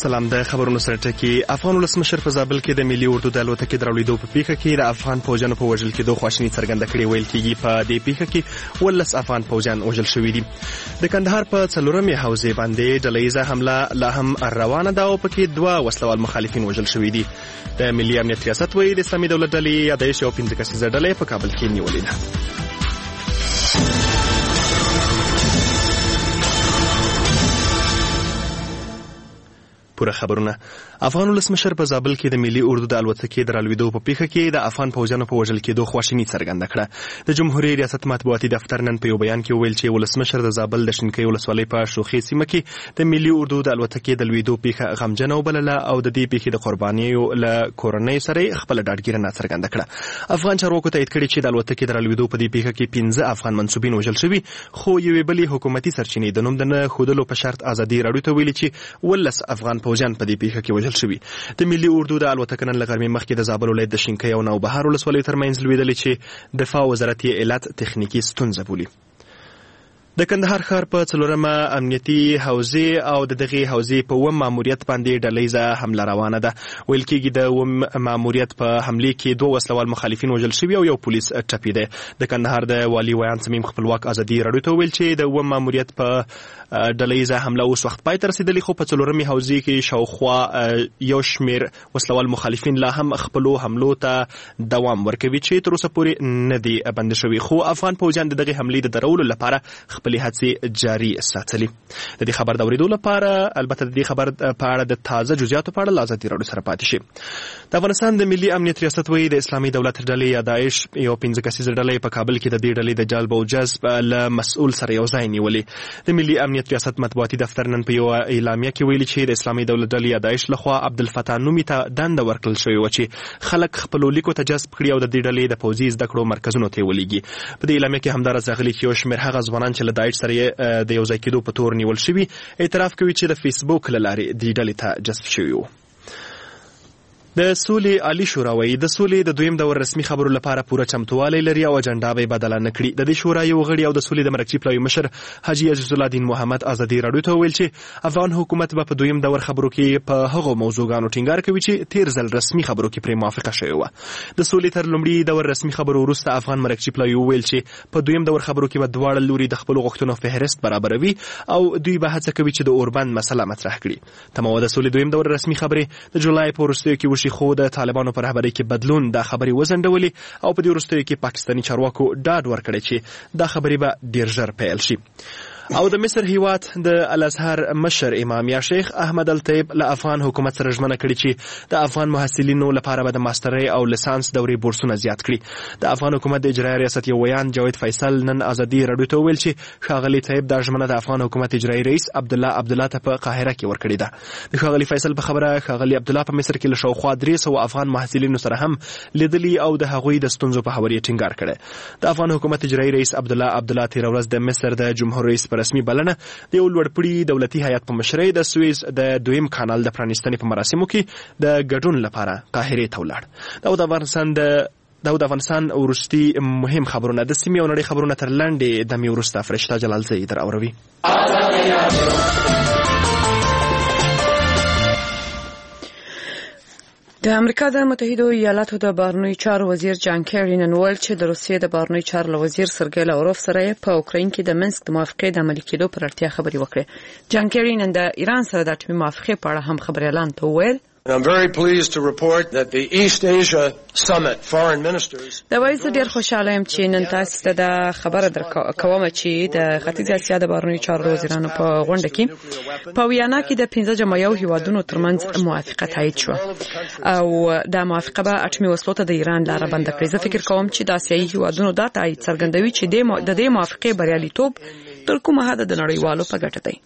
سلام. د خبرونو سره ټکی. افغان ولسمشر په زابل کې د ملي اردو د الوتکې درولېدو په پیښه کې د افغان پوځیانو په وژل کېدو خواشیني څرګنده کړې. ویل کېږي په دې پیښه کې 18 افغان پوځیان وژل شوي دي. د کندهار په څلورمې حوزې باندې ډلهییزه حمله لا هم روانه ده او پکې 2 وسلوال مخالفین وژل شوي دي. د ملي امنیت ریاست وایي د اسلامي دولت ډلې یادایش یو 15 کسیزه ډله په کابل کې نیولې ده. پوره خبرونه. افغان ولسمشر په زابل کې د ملي اردو د الوتکې درولېدو په پیښه کې د افغان پوځیانو په وژل کېدو خواشیني څرګنده کړه. د جمهوریت ریاست مطبوعاتي دفتر نن په یو بیان کې وویل چې ولسمشر د زابل د شینکۍ ولسوالۍ په شوخي سیمه کې د ملي اردو د الوتکې د لوېدو پیښه غمجنه وبلله او د دې پیښې د قربانیو له کورنۍ سره خپل ډاډګیرنه څرګنده کړه. افغان چارواکو تایید کړي چې د الوتکې درولېدو په دې پیښه کې 15 افغان منسوبین وژل شوي، خو یوې بلې حکومتي سرچینې د نوم د نه ښودلو په شرط ازادي راډیو ته ویلي چې 18 افغان پوځیان په دې پیښه کې وژل شوي. د ملي اردو د الوتکې نن له غرمې مخکې د زابل ولایت د شینکۍ او نوبهار ولسوالیو ترمنځ لوېدلې چې دفاع وزارت یې علت تخنیکي ستونزه بولي. د کندهار ښار په څلورمه امنیتي حوزې او د دغې حوزې په 1 ماموریت باندې ډلهییزه حمله روانه ده. ویل کېږي د 1 ماموریت په حملې کې 2 وسلوال مخالفین وژل شوي او 1 پولیس ټپي دی. د کندهار د والي ویان صمیم خپلواک ازادي راډیو ته ویل چې د 1 ماموریت په ډلهییزه حمله اوس وخت پای ته رسېدلې، خو په څلورمې حوزې کې شاوخوا یو شمېر وسلوال مخالفین لا هم خپلو حملو ته دوام ورکوي چې تر اوسه پورې نه دي بند شوي، خو افغان پوځیان د دغې حملې د درولو لپاره خپلې هڅې جاري ساتلي. د دې خبر د اورېدو لپاره البته د دې خبر په اړه د تازه جزئیاتو په اړه له ازادي راډیو سره پاتې شي. د افغانستان د ملي امنیت ریاست وایي د اسلامي دولت ډلې یا داعش یو 15 کسیزه ډله په کابل کې د دې ډلې د جلب او جذب له مسؤل سره یو ځای نیولې. د ملي امنیت ریاست مطبوعاتي دفتر نن په یو اعلامیه کې ویلي چې د اسلامي دولت ډلې یا داعش لخوا عبدالفتاح نومي ته دنده ورکړل شوې وه چې خلک خپلو لیکو ته جذب کړي او د دې ډلې د پوځي زده کړو مرکزونو ته یې ولېږي. په دې اعلامیه کې همداراز راغلي چې یو شمېر هغه ځوانان چې له داعش سره د یو ځای کېدو په تور نیول شوي اعتراف کوي چې د فیسبوک له لارې دې ډلې ته جذب شوي وو. د سولې عالی شورا وایي د سولې د دویم دور رسمي خبرو لپاره پوره چمتووالی لري او اجنډا به بدله نه کړي. د دې شورا یو غړي او د سولې د مرکزي پلاوي مشر حاجي عزیز الله دین محمد ازادي راډیو ته ویل چې افغان حکومت به په دویم دور خبرو کې په هغو موضوعګانو ټینګار کوي چې تیر ځل رسمي خبرو کې پرې موافقه شوې وه. د سولې تر لومړي دور رسمي خبرو وروسته افغان مرکزي پلاوي وویل چې په دویم دور خبرو کې به دواړه لوري د خپلو غوښتنو فهرست برابروي او دوی به هڅه کوي چې د اوربند مسله مطرح کړي. تمام د سولې دویم دور رسمي خبرې د جولای په وروستیو کې وشي، خو د طالبانو په رهبرۍ کې بدلون دا خبرې وځنډولې او په دې وروستیو کې پاکستاني چارواکو ډاډ ورکړی چې دا خبرې به ډېر ژر پیل شي. او د مصر هیواد د الازهر مشر امام یا شیخ احمد الطیب له افغان حکومت سره ژمنه کړې چې د افغان محصلینو لپاره به د ماسترۍ او لیسانس دورې بورسونه زیات کړي. د افغان حکومت د اجرایي ریاست یو ویان جاوید فیصل نن ازادي راډیو ته وویل چې ښاغلي طیب دا ژمنه د افغان حکومت اجرایي رئیس عبدالله ته په قاهره کې ورکړې ده. د ښاغلي فیصل په خبره ښاغلي عبدالله په مصر کې له شاوخوا 300 افغان محصلینو سره هم لیدلي او د هغوی د ستونزو په هواري ټینګار کړی. د افغان حکومت اجرایي رئیس عبدالله تېره ورځ د مصر د جمهور رئیس په رسمي بلنه د یو لوړپوړي دولتي هیئت په مشرۍ د سویز د دویم کانال د پرانیستنې په مراسمو کې د ګډون لپاره قاهرې ته ولاړ. دا د افغانستان وروستي مهم خبرونه د سیمې او نړۍ خبرونه تر لنډې دمې وروسته فرشته جلالزی در اوروي. د امریکا د متحده ایالاتو د بهرنیو چارو وزیر جان کیری نن ویل چې د روسیې د بهرنیو چارو وزیر سرګی لاوروف سره په اوکراین کې د منسک د موافقې د عملي کېدو پر اړتیا خبرې وکړې. جان کیری نن د ایران سره د اټومي موافقې په اړه هم خبري اعلان ته ویل. I'm very pleased to report that the East Asia Summit foreign ministers دا وایي زه ډیر خوشاله یم چې نن تاسو ته د خبره درکوم چې د ختیځ اسیا د بهرنیو چارو وزیرانو په غونډه کې په ویانا کې د 15 جمعیو هیوادونو ترمنځ موافقه تایید شو او دا موافقه به اټومي وسلو ته د ایران لاره بند کړي. زه فکر کوم چې د اسیایي هیوادونو دا تایید څرګندوي چې د دې موافقې بریالیتوب تر کومه حد د نړیوالو په ګټه دی.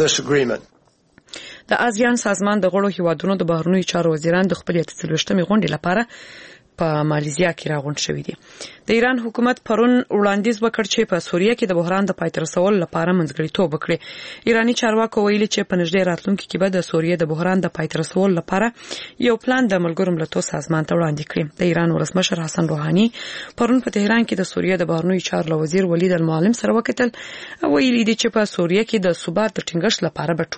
د آسیان سازمان د غړو هیوادونو د بهرنیو چارو وزیران د خپل 48مې غونډې لپاره په مالیزیا کې راغونډ شوي دي. د ایران حکومت پرون وړاندیز وکړ چې په سوریه کې د بحران د پای ته رسولو لپاره منځګړیتوب وکړي. ایرانی چارواکو ویلي چې په نږدې راتلونکي کې به د سوریه د بحران د پای ته رسولو لپاره یو پلان د ملګرو ملتونو سازمان ته وړاندې کړي. د ایران ولسمشر حسن روحاني پرون په تهران کې د سوریه د بهرنیو چارو وزیر ولید المعلم سره وکتل او ویلي دي چې په سوریه کې د ثبات د ټینګښت لپاره به ټولي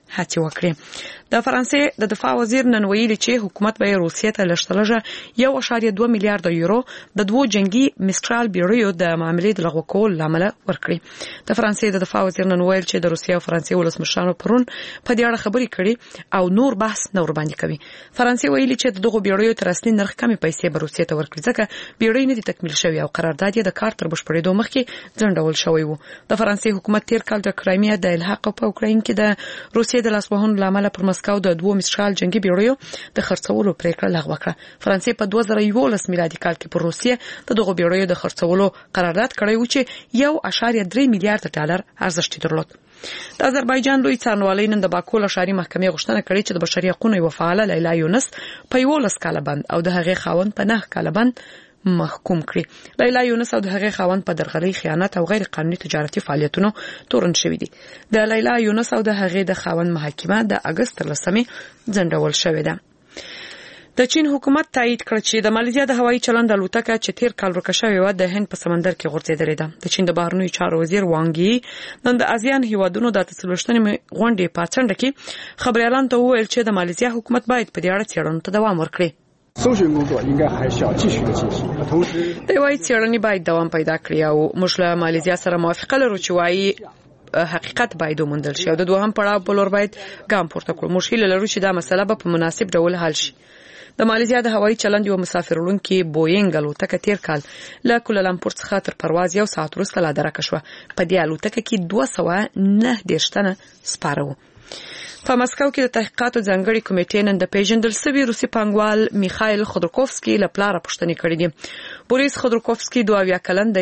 هڅه وکړي. د فرانسې د دفاع وزیر نن ویلي چې حکومت به روسیې ته لږترلږه 1.2 میلیارډ یورو د دوو جنگي مسترال بیړیو د معاملې د لغوه کولو لامل ورکړي. د فرانسې د دفاع وزیر نن ویل چې د روسیې او فرانسې ولسمشرانو پرون په دې اړه خبرې کړي او نور بحث نه ور باندې کوي. فرانسې ویلي چې دغه بیړیو تر اصلي نرخ کمې پیسې به روسیې ته ورکړي ځکه بیړۍ نه دي تکمیل شوی او قرارداد یې د کار تر بشپړېدو مخکې ځنډول شوی و. د فرانسې حکومت تیر کال د کرایمیا د الحاق په اوکراین کې د روسیې د لاسوهنو لامل پر مسکو د دوه مسترال جنگي بیړیو د خرڅولو پریکړه لغوه کړه. فرانسې په 2011 میلادي کال کې پر روسیې د دغه بیړیو د خرڅولو قرارداد کړی و چې 1.3 میلیارډ ډالر ارزښت درلود. د آذربایجان لوی څارنوالۍ نن د باکو له ښاري محکمې غوښتنه کړې چې د بشري حقوقو یو فعاله لیلا یونس په 11 کاله بند او د هغې خاوند په 9 کاله بند محکوم کړي. لیلا یونس او د هغې خاوند په درغلي، خیانت او غیر قانوني تجارتي فعالیتونو تورن شوی دي. د لیلا یونس او د هغې د خاوند محاکمه د اگست 13 ځنډول شوې ده. د چین حکومت تایید کړ چې د مالیزیا د هوایي چلند الوتکه چې تیر کال ورکه شوې و د هند په سمندر کې غورځېدلې ده. د چین د بهرنیو چارو وزیر وانګ نن د آسیان هیوادونو د 23مې غونډې په څنډه کې خبريالانو ته وویل چې د مالیزیا حکومت باید په دې اړه څېړنو ته دوام ورکړي. 搜寻工作应该还是要继续的进行，同时 د وایي څېړنې باید دوام پیدا کړي او موږ له مالیزیا سره موافقه لرو چې وایي حقیقت باید وموندل شي او د دوهم پړاو په لور باید ګام پورته کړو. موږ هیله لرو چې دا مسله به په مناسب ډول حل شي. د مالیزیا د هوایي چلند یو مسافر وړونکي بوینګ الوتکه تیر کال له کولالمپور څخه تر پرواز 1 ساعت وروسته لا درکه شوه. په دې الوتکه کې 209 تنه سپاره وو. په مسکو کې د تحقیقاتو ځانګړي کمیټې نن د پیژندل شوي روسي پانګوال میخایل خودروکوفسکي له پلاره پوښتنې کړې دي. بوریس خودروکوفسکي 82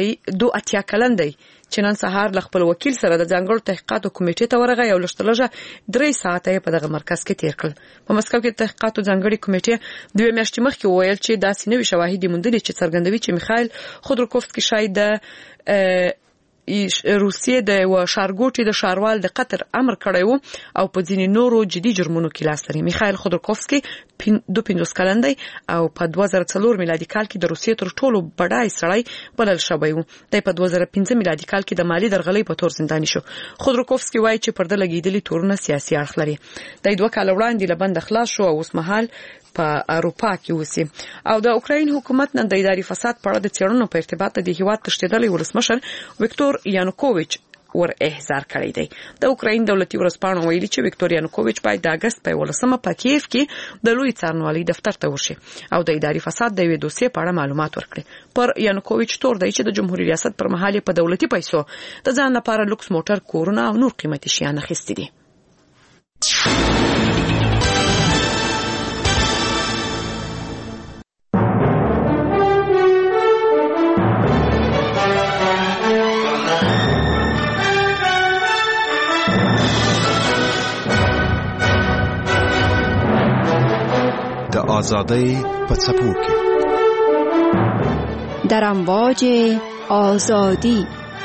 کلن دی چې نن سهار له خپل وکیل سره د ځانګړو تحقیقاتو کمیټې ته ورغی او لږترلږه 3 ساعته په دغه مرکز کې تیر کړل. په مسکو کې د تحقیقاتو ځانګړي کمیټې 2 میاشتې مخکې وویل چې داسې نوي شواهد موندلي چې څرګندوي چې میخایل خودروکوفسکي شاید د روسیې د ښارګوټي د ښاروال د قطر امر کړی وو او په ځینې نورو جدي جرمونو کې لاس لري. میخایل خودروکوفسکي 52 کلن دی او په 2004 میلادي کال کې د روسیې تر ټولو بډای سړی بلل شوی وو. دی په 2015 میلادي کال کې د مالی درغلۍ په تور زنداني شو. خودروکوفسکي وایي چې پرده لګیدلي تورونه سیاسي اړخ لري. دی 2 کال وړاندې له بند خلاص شو او اوس مهال په اروپا کې اوسي. او د اوکراین حکومت نن د اداري فساد په اړه د څېړنو په ارتباط د هیواد تشدیدلي ولسمشر ویکتور یانوکوویچ ور احضار کړی دی. د اوکراین دولتي ورځپاڼه ویلي چې ویکتور یانوکوویچ باید د اگست په 11 په کیف کې د لوی څارنوالۍ دفتر ته ورشي او د اداري فساد د یوې دوسیې په اړه معلومات ورکړي. پر یانوکوویچ تور دی چې د جمهوریت ریاست پر مهال په دولتي پیسو د ځان لپاره لوکس موټر، کورونه او نور قیمتي شیان اخیستي دي. آزادی په څپو کې در امواج آزادی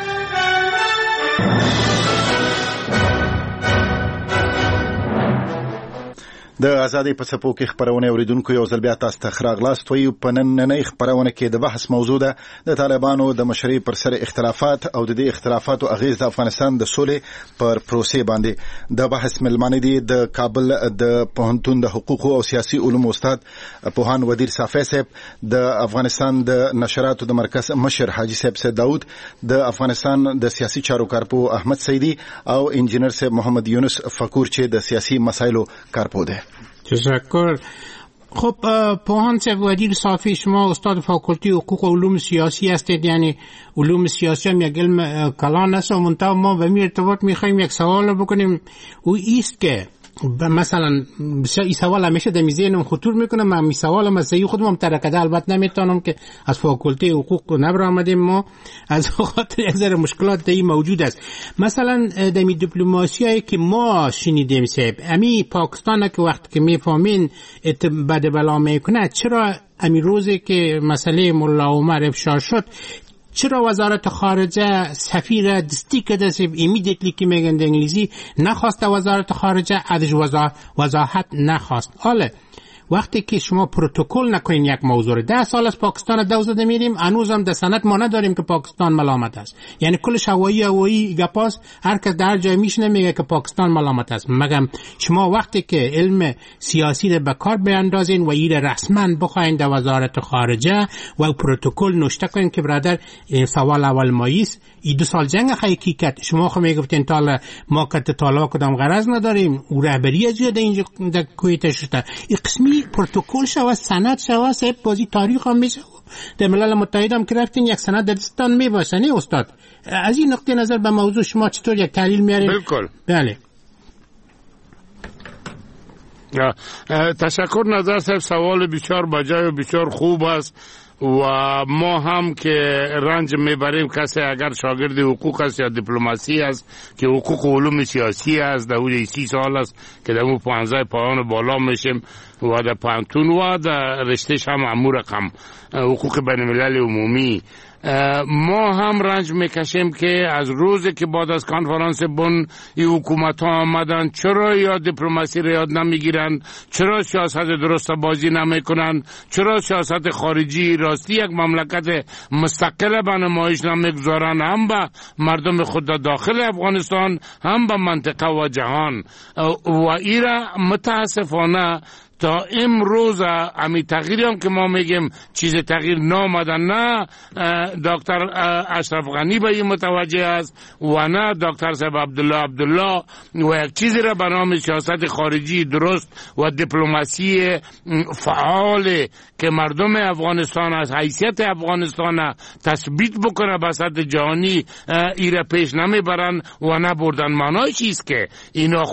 د ازادي په څپو کې خبرونه اوریدونکو یو ځل بیا تاسو ته خراغلاست وي. په نننۍ خبرونه کې د بحث موضوع ده د طالبانو د مشرۍ پر سر اختلافات او د دې اختلافاتو اغیز د افغانستان د سولې پر پروسې باندې. د بحث ملمانه دي د کابل د پوهنتون د حقوق او سیاسي علومو استاد پوهان ودیر صافی صاحب، د افغانستان د نشراتو د مرکز مشر حاجی صاحب سید داود، د افغانستان د سیاسي چارو کارپو احمد سیدی او انجینر صاحب محمد یونس فقور چې د سیاسي مسایلو کارپو ده. تشکر. خب پوهان صاحب ودیر صافی، شما استاد فاکولتی حقوق و علوم سیاسی هستید، یعنی علوم سیاسی هم یک علم کلان است و منتها ما به این ارتباط میخوایم یک سوال بکنیم. او ایست که مثلا این سوال همیشه در ذهنم خطور میکنه، من این سوال مسئله خودم هم ترکده، البته نمیتونم که از فاکولته حقوق نبر آمدیم، ما از خاطر یک ذره مشکلات در این موجود است. مثلا در دیپلماسی هایی که ما شنیدیم صاحب، امی پاکستان که وقت که میفهمین بد بلا میکنه، چرا امی روزی که مسئله ملا عمر افشا شد چرا وزارت خارجه سفیر دستی که دست ایمیدیتلی که میگن در انگلیسی نخواست، وزارت خارجه ازش وضاحت نخواست. حالا وقتی که شما پروتکل نکنین یک موضوع 10 سال از پاکستان دو زده میریم هنوزم در سند ما نداریم که پاکستان ملامت است. یعنی کلش هوایی گپاس، هر کس در جای میشنه میگه که پاکستان ملامت است. مگم شما وقتی که علم سیاسی رو به کار بیاندازین و این رسما بخواین در وزارت خارجه و پروتکل نوشته کنین که برادر سوال اول ماییست این 2 سال جنگ حقیقت شما خو میگفتین تا ما کت طالب کدام غرض نداریم و رهبری زیاد اینجا در کویت شده این قسمی پروتکل شو سند شو سه بازی تاریخ هم میشه. در ملل متحد هم که رفتین یک سند در دستان میباشه نه استاد؟ از این نقطه نظر به موضوع شما چطور یک تحلیل میارین؟ بالکل. بله. تشکر نظر صاحب، سوال بسیار بجای و بسیار خوب است و ما هم که رنج میبریم کسی اگر شاگرد حقوق است یا دیپلماسی است که حقوق علوم سیاسی است در حدود 30 سال است که در اون 15 پایان بالا میشیم و در پانتون و در رشتهش هم امور رقم حقوق بین الملل عمومی ما هم رنج میکشیم که از روزی که بعد از کنفرانس بن این حکومت ها آمدن چرا یا دیپلماسی را یاد نمیگیرن، چرا سیاست درست بازی نمیکنن، چرا سیاست خارجی راستی یک مملکت مستقل به نمایش نمیگذارن، هم به مردم خود داخل افغانستان هم به منطقه و جهان و ایرا متاسفانه تا امروز امی تغییری هم که ما میگیم چیز تغییر نامدن، نه دکتر اشرف غنی به این متوجه است و نه دکتر صاحب عبدالله و یک چیزی را به نام سیاست خارجی درست و دیپلماسی فعال که مردم افغانستان از حیثیت افغانستان تثبیت بکنه به سطح جهانی ایره پیش نمیبرن و نبردن. معنای چیست که اینا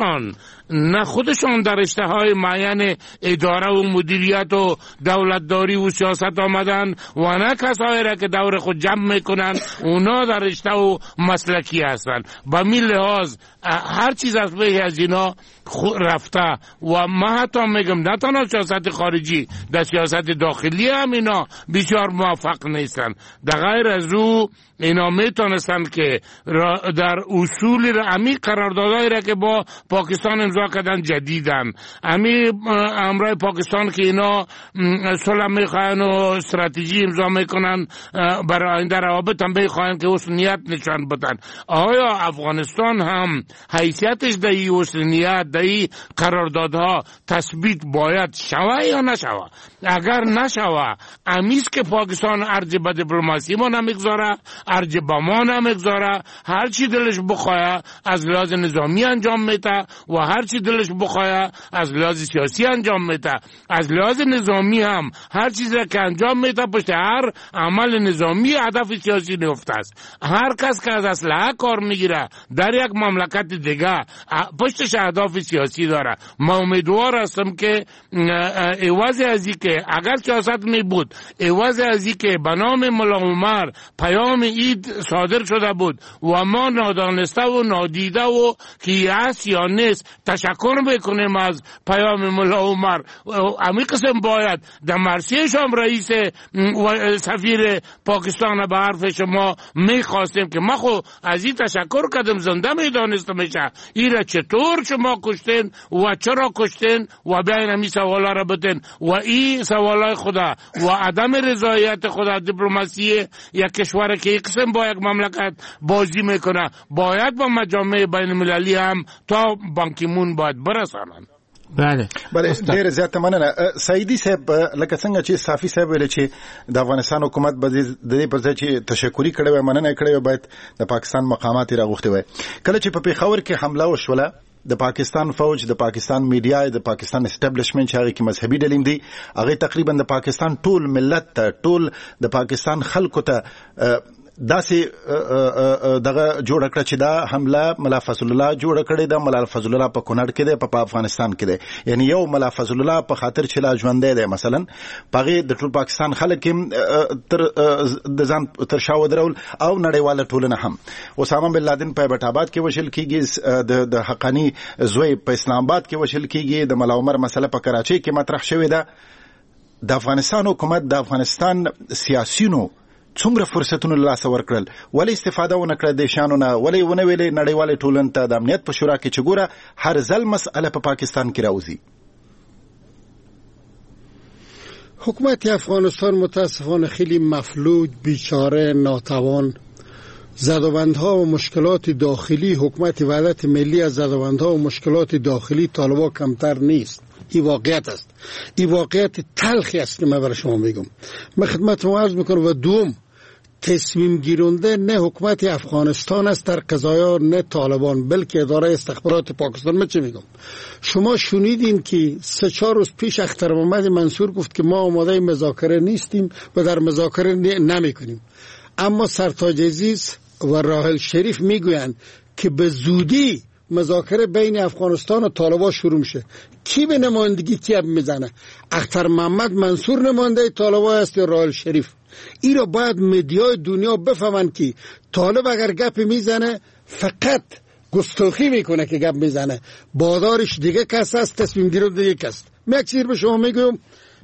خودشان در رشته های معین اداره و مدیریت و دولتداری و سیاست آمدن و نه کسایی را که دور خود جمع میکنن اونا در رشته و مسلکی هستن. به می لحاظ هر چیز از به از اینا رفته و ما حتی میگم نه تنها سیاست خارجی در سیاست داخلی هم اینا بسیار موفق نیستن. در غیر از او اینا میتونستن که در اصول امی قراردادهایی را که با پاکستان امضا کردن جدیدن، امی امرای پاکستان که اینا صلح میخواین و استراتژی امضا میکنن برای آینده روابط هم میخواین که حسنیت نشان بدن. آیا افغانستان هم حیثیتش در این حسنیت در این قراردادها تثبیت باید شوه یا نشوه؟ اگر نشوه امیست که پاکستان ارج به دیپلماسی ما نمیگذاره، ارج به ما نمیگذاره، هر چی دلش بخواه از لحاظ نظامی انجام میده و هر چی دلش بخواه از لحاظ سیاسی انجام میده. از لحاظ نظامی هم هر چیزی که انجام میده پشت هر عمل نظامی هدف سیاسی نفته است. هر کس که از اسلحه کار میگیره در یک مملکت دیگه پشتش اهداف سیاسی داره. ما امیدوار هستم که عوض ازی که اگر سیاست می بود، عوض ازی که به نام ملا عمر پیام عید صادر شده بود و ما نادانسته و نادیده و که هست یا نیست تشکر بکنیم از پیام ملا عمر. امی قسم باید در مرسیش هم رئیس و سفیر پاکستان به حرف شما میخواستیم که ما خو از این تشکر کردم زنده میدانسته میشه ایره چطور شما کشتین و چرا کشتین و بیاین همی سوالا را بدین و این سوالای خدا و عدم رضایت خدا دیپلماسی یک کشور که یک قسم با یک مملکت بازی میکنه باید با مجامع بین المللی هم تا بانکیمون باید برسانند. بله ډېر زیات مننه. سعیدي صاحب لکه څنګه چې صافي صاحب ویل چې د افغانستان حکومت به د دې پر ځای چې تشکری کړي وي مننه کړي وي باید د پاکستان مقامات راغوښتي وي. کله چې په پیښور کې حمله وشوله د پاکستان فوج د پاکستان میډیا د پاکستان اسټابلیشمنت چې هغه کې مذهبي ډلې دي هغه تقریبا د پاکستان ټول ملت ته ټول د پاکستان خلکو ته داسې دغه جوړ کړ چې دا حمله ملا فضل الله جوړ کړی دا ملا فضل الله په کونړ کې دی په افغانستان کې دی یعنی یو ملا فضل الله په خاطر چې لا ژوند دی مثلا پغه د ټول پاکستان خلک تر د ځان تر شاو درول او نړیواله ټولنه هم اسامه بن لادن په بیت آباد کې وشل کیږي د حقانی زوی په اسلام آباد کې وشل کیږي د ملا عمر مسله په کراچۍ کې مطرح شوې ده. د افغانستان حکومت د افغانستان سیاسيونو څومره فرصتونه لاسه ورکړل ولی استفاده ونه کړه د شانونه ولی ونه ویلې نړیواله ټولنه ته د امنیت په شورا کې چې ګوره هر ځل مسأله په پاکستان کې راوځي. حکومت افغانستان متاسفانه خیلی مفلوج، بیچاره، ناتوان، زدوبندها و مشکلات داخلی، حکومت وحدت ملی از زدوبندها و مشکلات داخلی طالبا کمتر نیست. این واقعیت است. این واقعیت تلخی است که من برای شما میگم. من خدمتتون عرض میکنم. و دوم، تصمیم گیرنده نه حکومت افغانستان است در قضایا، نه طالبان، بلکه اداره استخبارات پاکستان. من چه میگم؟ شما شنیدین که 3-4 روز پیش اختر محمد منصور گفت که ما آماده مذاکره نیستیم و در مذاکره نمیکنیم. اما سرتاج عزیز و راحل شریف میگویند که به زودی مذاکره بین افغانستان و طالبان شروع میشه. کی به نمایندگی کی میزنه؟ اختر محمد منصور نماینده طالبان است یا راحل شریف؟ این را باید مدیای دنیا بفهمند که طالب اگر گپ میزنه فقط گستاخی میکنه که گپ میزنه، بادارش دیگه کس است، تصمیم گیرنده دیگه کس. من یک چیز به شما میگم،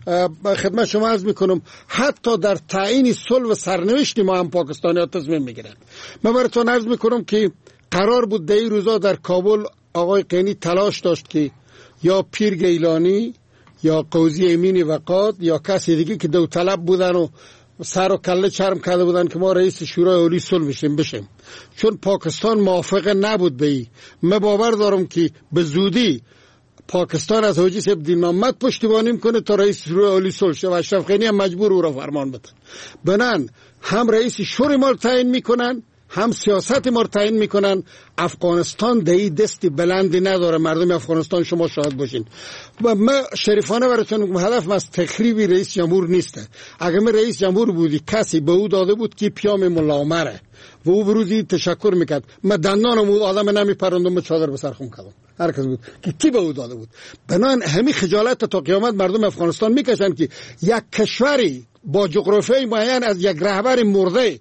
خدمت شما عرض میکنم، حتی در تعیین صلح و سرنوشت ما هم پاکستانی ها تصمیم میگیرن. من براتون عرض میکنم که قرار بود در این روزا در کابل آقای قینی تلاش داشت که یا پیر گیلانی یا قوزی امین وقاد یا کسی دیگه که دو طلب بودن و سر و کله چرم کرده بودن که ما رئیس شورای عالی صلح بشیم، چون پاکستان موافق نبود به این. من باور دارم که به زودی پاکستان از حاجی صاحب دین محمد پشتیبانی میکنه تا رئیس شورای عالی صلح شه و اشرف غنی هم مجبور او را فرمان بده. بنان هم رئیس شورای ما تعیین میکنن، هم سیاست ما تعیین میکنن. افغانستان دهی دستی بلندی نداره. مردم افغانستان شما شاهد باشین. و من شریفانه براتون میگم، هدف از تخریب رئیس جمهور نیسته. اگر من رئیس جمهور بودی کسی به او داده بود که پیام ملا عمره و او بروزی تشکر میکرد، من دندانم او آدم نمیپرندم، من چادر به سر خم کردم. هر کس بود که کی به او داده بود. بنان همین خجالت تا قیامت مردم افغانستان میکشن که یک کشوری با جغرافیای معین از یک رهبر مرده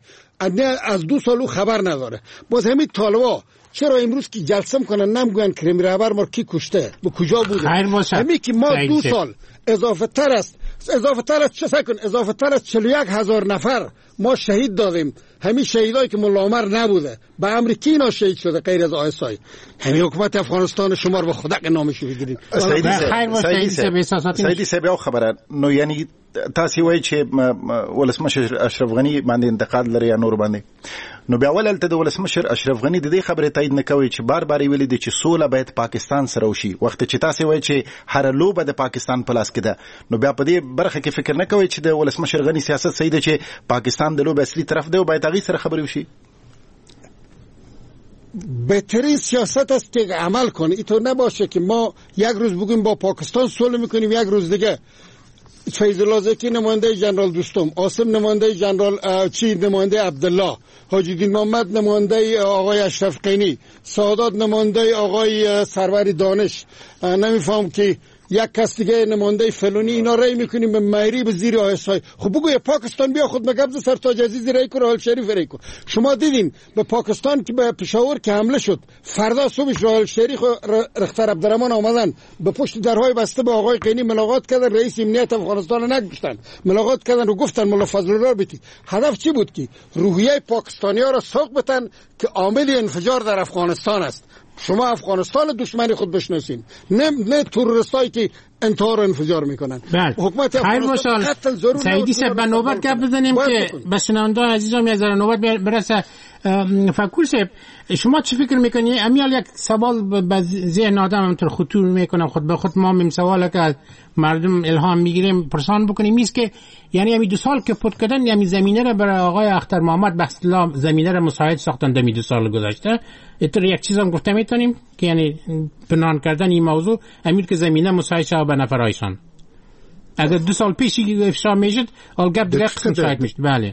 از 2 سال خبر نداره. باز همین طالبا چرا امروز که جلسه میکنن نمیگن کریم رهبر ما کی کشته، به کجا بوده؟ همین که ما 2 سال اضافه تر است چه سکن اضافه تر از 41,000 نفر ما شهید دادیم. همین شهیدایی که ملا عمر نبوده به امر کی اینا شهید شده غیر از آیسای. همین حکومت افغانستان شما رو به خدا نامش بگیرید. سیدی سبیو خبره نو یعنی تاسو وایي چې ولسمشر اشرف غنی باندې انتقاد لري یا نور باندې، نو بیا ولل ته د ولسمشر اشرف غنی د دې خبرې تایید نه کوي چې بار بار ویلي دي چې سوله باید پاکستان سره وشي، وخت چې تاسو وایي چې هر لوبه د پاکستان په لاس کې ده، نو بیا په دې برخه کې فکر نه کوي چې د ولسمشر غنی سیاست صحیح ده چې پاکستان د لوبه اصلي طرف دی او باید هغه سره خبرې وشي؟ بهترین سیاست است که عمل کنه. اینطور نباشه که ما یک روز بگیم با پاکستان صلح میکنیم، یک روز دیگه فیض الله زکی نماینده جنرال دوستم، عاصم نماینده جنرال نماینده عبدالله، حاجی دین محمد نماینده آقای اشرف غنی، سعادت نماینده آقای سرور دانش، نمیفهم که یک کس دیگه نماینده فلانی، اینا رای میکنیم به مایری به زیر آیسای. خب بگو پاکستان بیا خود مگبز سرتاج عزیز رای کن، راحل شریف رای کن. شما دیدین به پاکستان که به پشاور که حمله شد، فردا صبحش راحل شریف و رختر عبدالرحمن آمدن به پشت درهای بسته با آقای غنی ملاقات کردن، رئیس امنیت افغانستان رو نگشتن، ملاقات کردن و گفتن ملا فضل الله بیتی. هدف چی بود؟ که روحیه پاکستانی‌ها را سوق بدن که عامل انفجار در افغانستان است. شما افغانستان دشمنی خود بشناسین، نه تروریستایی که انتحار و انفجار میکنن. حکومت افغانستان قتل ضرور. سعیدی صاحب به نوبت گپ بزنیم که بشنوندگان عزیزم از نوبت برسه. فکر صاحب شما چی فکر میکنی؟ امیال یک سوال به ذهن آدم همونطور خطور میکنم، خود به خود ما میم سواله که از مردم الهام میگیریم پرسان بکنیم نیست که یعنی همین 2 سال که پود کردن یعنی زمینه را برای آقای اختر محمد به اصطلاح زمینه را مساعد ساختن در 2 سال گذشته. اینطور یک چیز هم گفته میتونیم که یعنی پنهان کردن این موضوع امیر که زمینه مساعد شد به نفرایشان. اگر 2 سال پیش افشا میشد اول گپ دیگه قسم شاید میشد. بله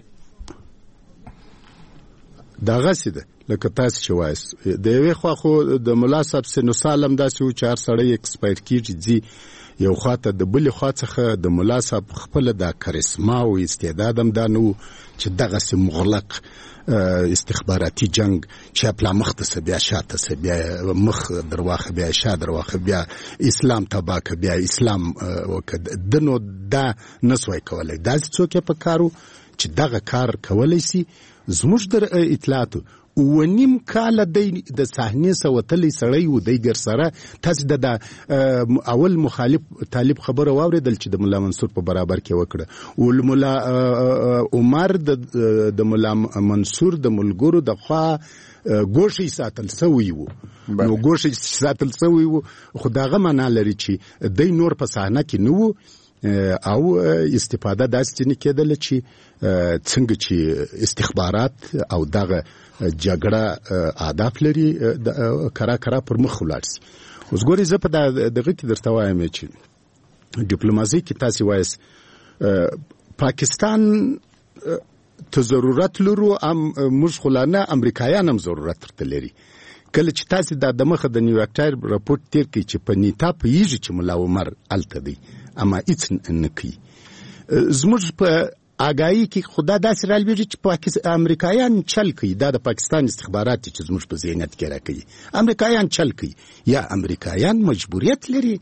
دغه سیده لکه تاسو چې وایس د یوې خوا خو د ملا صاحب سنو سالم داسې و چې هر سړی اکسپایر کیږي ځي، یو خواته د بلې خوا څخه د ملا صاحب خپله دا کریسما او استعداد هم دا نه و چې دغسې مغلق استخباراتي جنگ چې پلا مخته سه بیا شاته سه بیا مخ درواخه بیا شا درواخه بیا اسلام تبا که بیا اسلام دنو دا نسوای کولی. داسې څوک یې په کارو چې دغه کار کولی سي زموږ د اطلاعاتو ونیم کال د صحنې سوتلی سړی و دی ګر سره تاسو د اول مخالف طالب خبره واوریدل چې د مولا منصور په برابر کې وکړه او مولا عمر د مولا منصور د ملګرو د خوا ګوشي ساتل سوی وو نو ګوشي ساتل سوی وو خو داغه معنا لري چې د نور په صحنه کې نو او استفاده داسې نه کېدل چې څنګه چې استخبارات او دغه جګړه اهداف لري کرا پر مخ ولاړ شي. اوس ګوري زه په دغه کې درته وایم چې ډیپلوماسي کې تاسو وایس پاکستان ته ضرورت لرو موږ خلانه امریکایان هم ضرورت ترته لري. کله چې تاسو د مخه د نیویارک ټایم راپورټ تیر کې چې په نیټه پیږي چې مولا عمر الته دی اما هیڅ نه کوي زموږ په آگاهی کې خدا داسې رالویږي چې امریکایان چل کوي دا د پاکستان استخبارات چې زموږ په ذهنیت کې راکوي امریکایان چل کوي یا امریکایان مجبوریت لري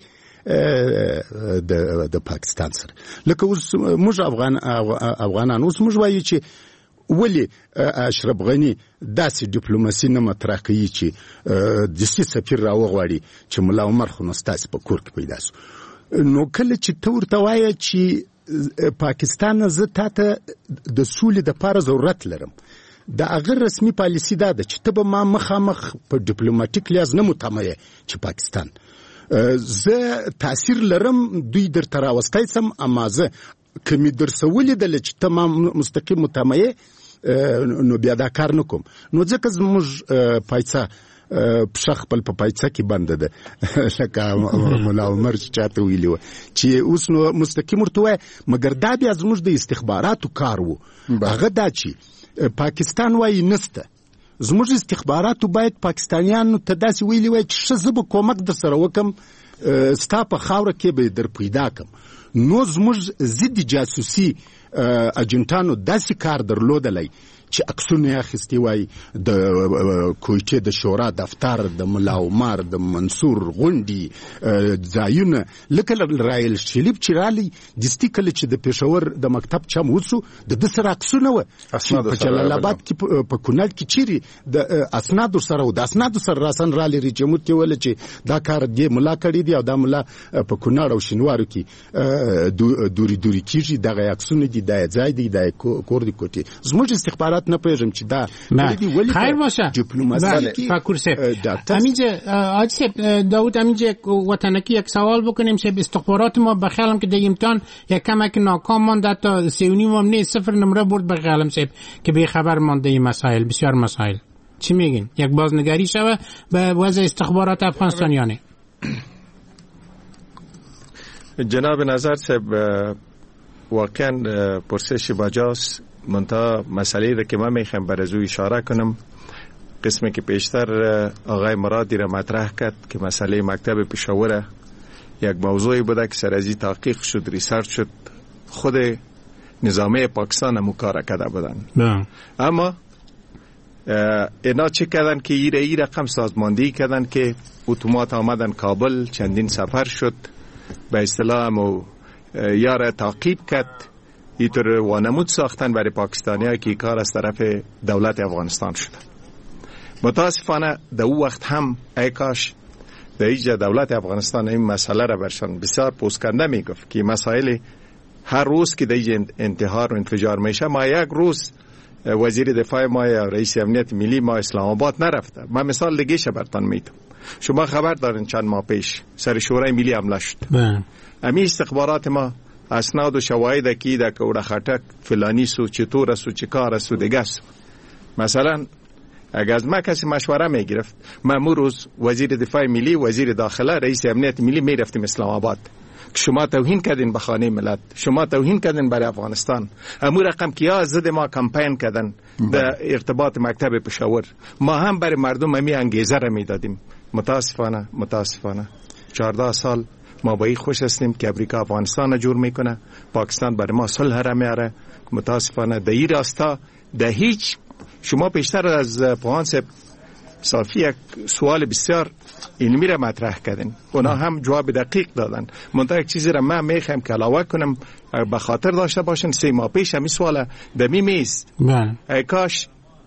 د پاکستان سره لکه اوس موږ افغانان اوس موږ وایو چې ولی اشرف غنی داسې ډیپلوماسي نه مطرح کوي چې د سفیر راوغواړي چې مولا عمر خو نو ستاسې په کور کې پیدا شو نو کله چې ته ورته وایې چې پاکستان زه تاته د سولې دپاره ضرورت لرم د هغه رسمي پالیسي دا ده چې ته به ما مخامخ په ډیپلوماټیک لیاز نه مطمئه چې پاکستان زه تاثیر لرم دوی درته راوستی سم اما زه که مې درسولې دله چې ته ما مستقیم مطمئه نو بیا دا کار نه کوم نو ځکه زموږ پایڅه پښه خپل په پایڅه کې بنده ده لکه مولا عمر چې چاته ویلي وه چې اوس نو مستقیم ورته وایه مګر دا بیا زموږ د استخباراتو کار و هغه دا چې پاکستان وایي نسته زموږ استخباراتو باید پاکستانیانو ته داسې ویلي وایي چې ښه زه به کومک در سره وکم ستا په خاوره کې به در پیدا کم نو زموږ ضد جاسوسي اجنټانو داسې کار درلودلی چې عکسونه یې اخیستي وای د کویټې د شورا دفتر د ملا عمر د منصور غونډې ځایونه لکه رایل شلیب چې رالی دستي کله چې د پېښور د مکتب چم وڅو د ده سره عکسونه وه په جلال آباد کې په کونړ کې چیرې د اسنادو سره و د اسنادو سره راسن رالی رجموت کې ویله چې دا کار دې ملا کړی دی او دا ملا په کونړ او شینوارو کې دوري کېږي دغه عکسونه دي دا ځای دی دا کور دی کوټې زموږ استخبارات نه پیژم چې دا خیر باشه فاکور صاحب همینجا آج صاحب داود همینجا وطنکی یک سوال بکنیم صاحب استخبارات ما بخیالم که در امتحان یک کمک ناکام مانده تا 3.5 هم نه 0 نمره برد بخیالم صاحب که به خبر مانده این مسائل بسیار مسائل چی میگین یک بازنگری شوه به وضع استخبارات افغانستانیانه جناب نظر صاحب واقعا پرسش باجاست منتها مسئله را که من میخوام بر از او اشاره کنم قسمی که پیشتر آقای مرادی را مطرح کرد که مسئله مکتب پشاور یک موضوعی بوده که سر ازی تحقیق شد ریسرچ شد خود نظامه پاکستان هم کار کرده بودن اما اینا چه کردن که ای رقم سازماندهی کردن که اتومات آمدن کابل چندین سفر شد به اصطلاح همو یار تعقیب کرد اینطور وانمود ساختن برای پاکستانی‌ها که کار از طرف دولت افغانستان شده. متاسفانه در او وقت هم ای کاش در اینجا دولت افغانستان این مسئله را برشان بسیار پوسکنده میگفت که مسائل هر روز که در اینجا انتحار و انفجار میشه ما یک روز وزیر دفاع ما یا رئیس امنیت ملی ما اسلام آباد نرفته. من مثال دیگه براتون میتونم. شما خبر دارین چند ماه پیش سر شورای ملی حمله شد. امی استخبارات ما اسناد و شواهد کی ده که اوره خطک فلانی سو چطور سو چکار سو دیگه سو مثلا اگر از ما کسی مشوره میگرفت ما روز وزیر دفاع ملی وزیر داخله رئیس امنیت ملی میرفتیم اسلام آباد که شما توهین کردین به خانه ملت شما توهین کردین برای افغانستان امور رقم کیا ضد ما کمپین کردن در ارتباط مکتب پشاور ما هم برای مردم همی انگیزه را میدادیم متاسفانه 14 سال ما با این خوش هستیم که امریکا افغانستان جور میکنه پاکستان برای ما صلح را میاره متاسفانه در این راستا در هیچ شما پیشتر از پوهان صافی یک سوال بسیار علمی را مطرح کردن اونا هم جواب دقیق دادن منتها یک چیزی را من میخوام که علاوه کنم به خاطر داشته باشن 3 ماه پیش همین سوال دمی میست ای کاش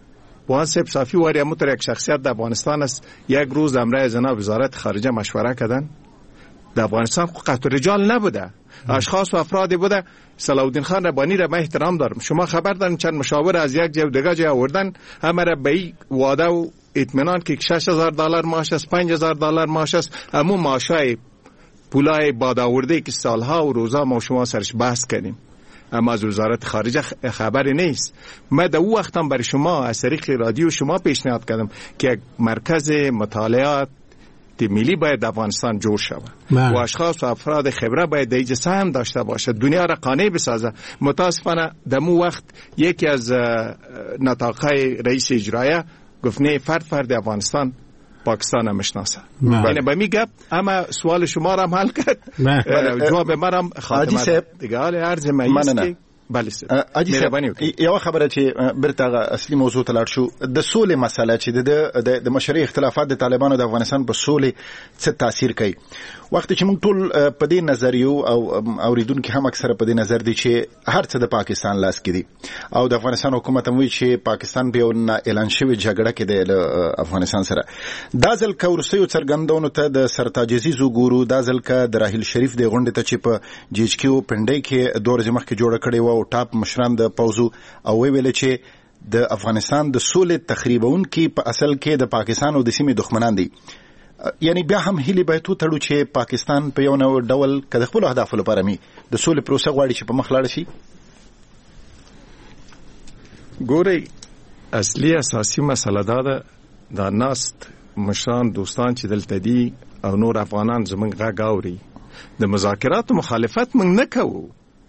پوهان صاحب صافی واری همونطور یک شخصیت در افغانستان است. یک روز در امره جناب وزارت خارجه مشوره کردن. در افغانستان قطع رجال نبوده، اشخاص و افرادی بوده. صلاح خان ربانی را من احترام دارم. شما خبر دارین چند مشاور از یک جای دیگه جای آوردن، همه را به این وعده و اطمینان که $6,000 معاش است، $5,000 معاش است، همون معاشای پولای باد آورده که سالها و روزا ما شما سرش بحث کردیم، اما از وزارت خارجه خبری نیست. من در او وقتم برای شما از طریق رادیو شما پیشنهاد کردم که یک مرکز مطالعات ملی باید در افغانستان جور شود و اشخاص و افراد خبره باید در اینجا سهم داشته باشد، دنیا را قانع بسازه. متاسفانه در مو وقت یکی از نطاقهای رئیس اجرایه گفت نه، فرد افغانستان پاکستان هم میشناسه. یعنی به می گپ اما سوال شما را هم حل کرد، جواب من هم خاتمه دیگه. حال عرض مایست که بله مهرباني وکړئ. یو خبره چې برته اصلي موضوع ته لاړ شو، د سولې مسله چې د مشرعي اختلافات د طالبانو د افغانستان په سولې څه تاثیر کوي. وخت چې موږ ټول په دې نظر یو او اوریدونکو هم اکثره په دې نظر دي چې هر څه د پاکستان لاس کې دي او د افغانستان حکومت هم وایي چې پاکستان به یو اعلان شوی جګړه کې د افغانستان سره. دا ځل که وروستیو څرګندونو ته د سرتاج عزیز وګورو، دا ځل که د راحیل شریف د غونډې ته چې په جی ایچ کیو پنډۍ کې 2 ورځې مخکې جوړه کړې وه او ټاپ مشران د پوځو او ویل چې د افغانستان د سولې تخریبونکي په اصل کې د پاکستان او د سیمې دښمنان دي. یعنی بیا هم هیلې باید وتړو چې پاکستان په یو نوع ډول که د خپلو اهدافو لپاره مې د سولې پروسه غواړي چې په مخ لاړه شي. ګورئ، اصلي اساسي مسله دا ده، دا ناست مشران دوستان چې دلته دي او نور افغانان زموږ غږ اوري، د مذاکراتو مخالفت موږ نه کوو.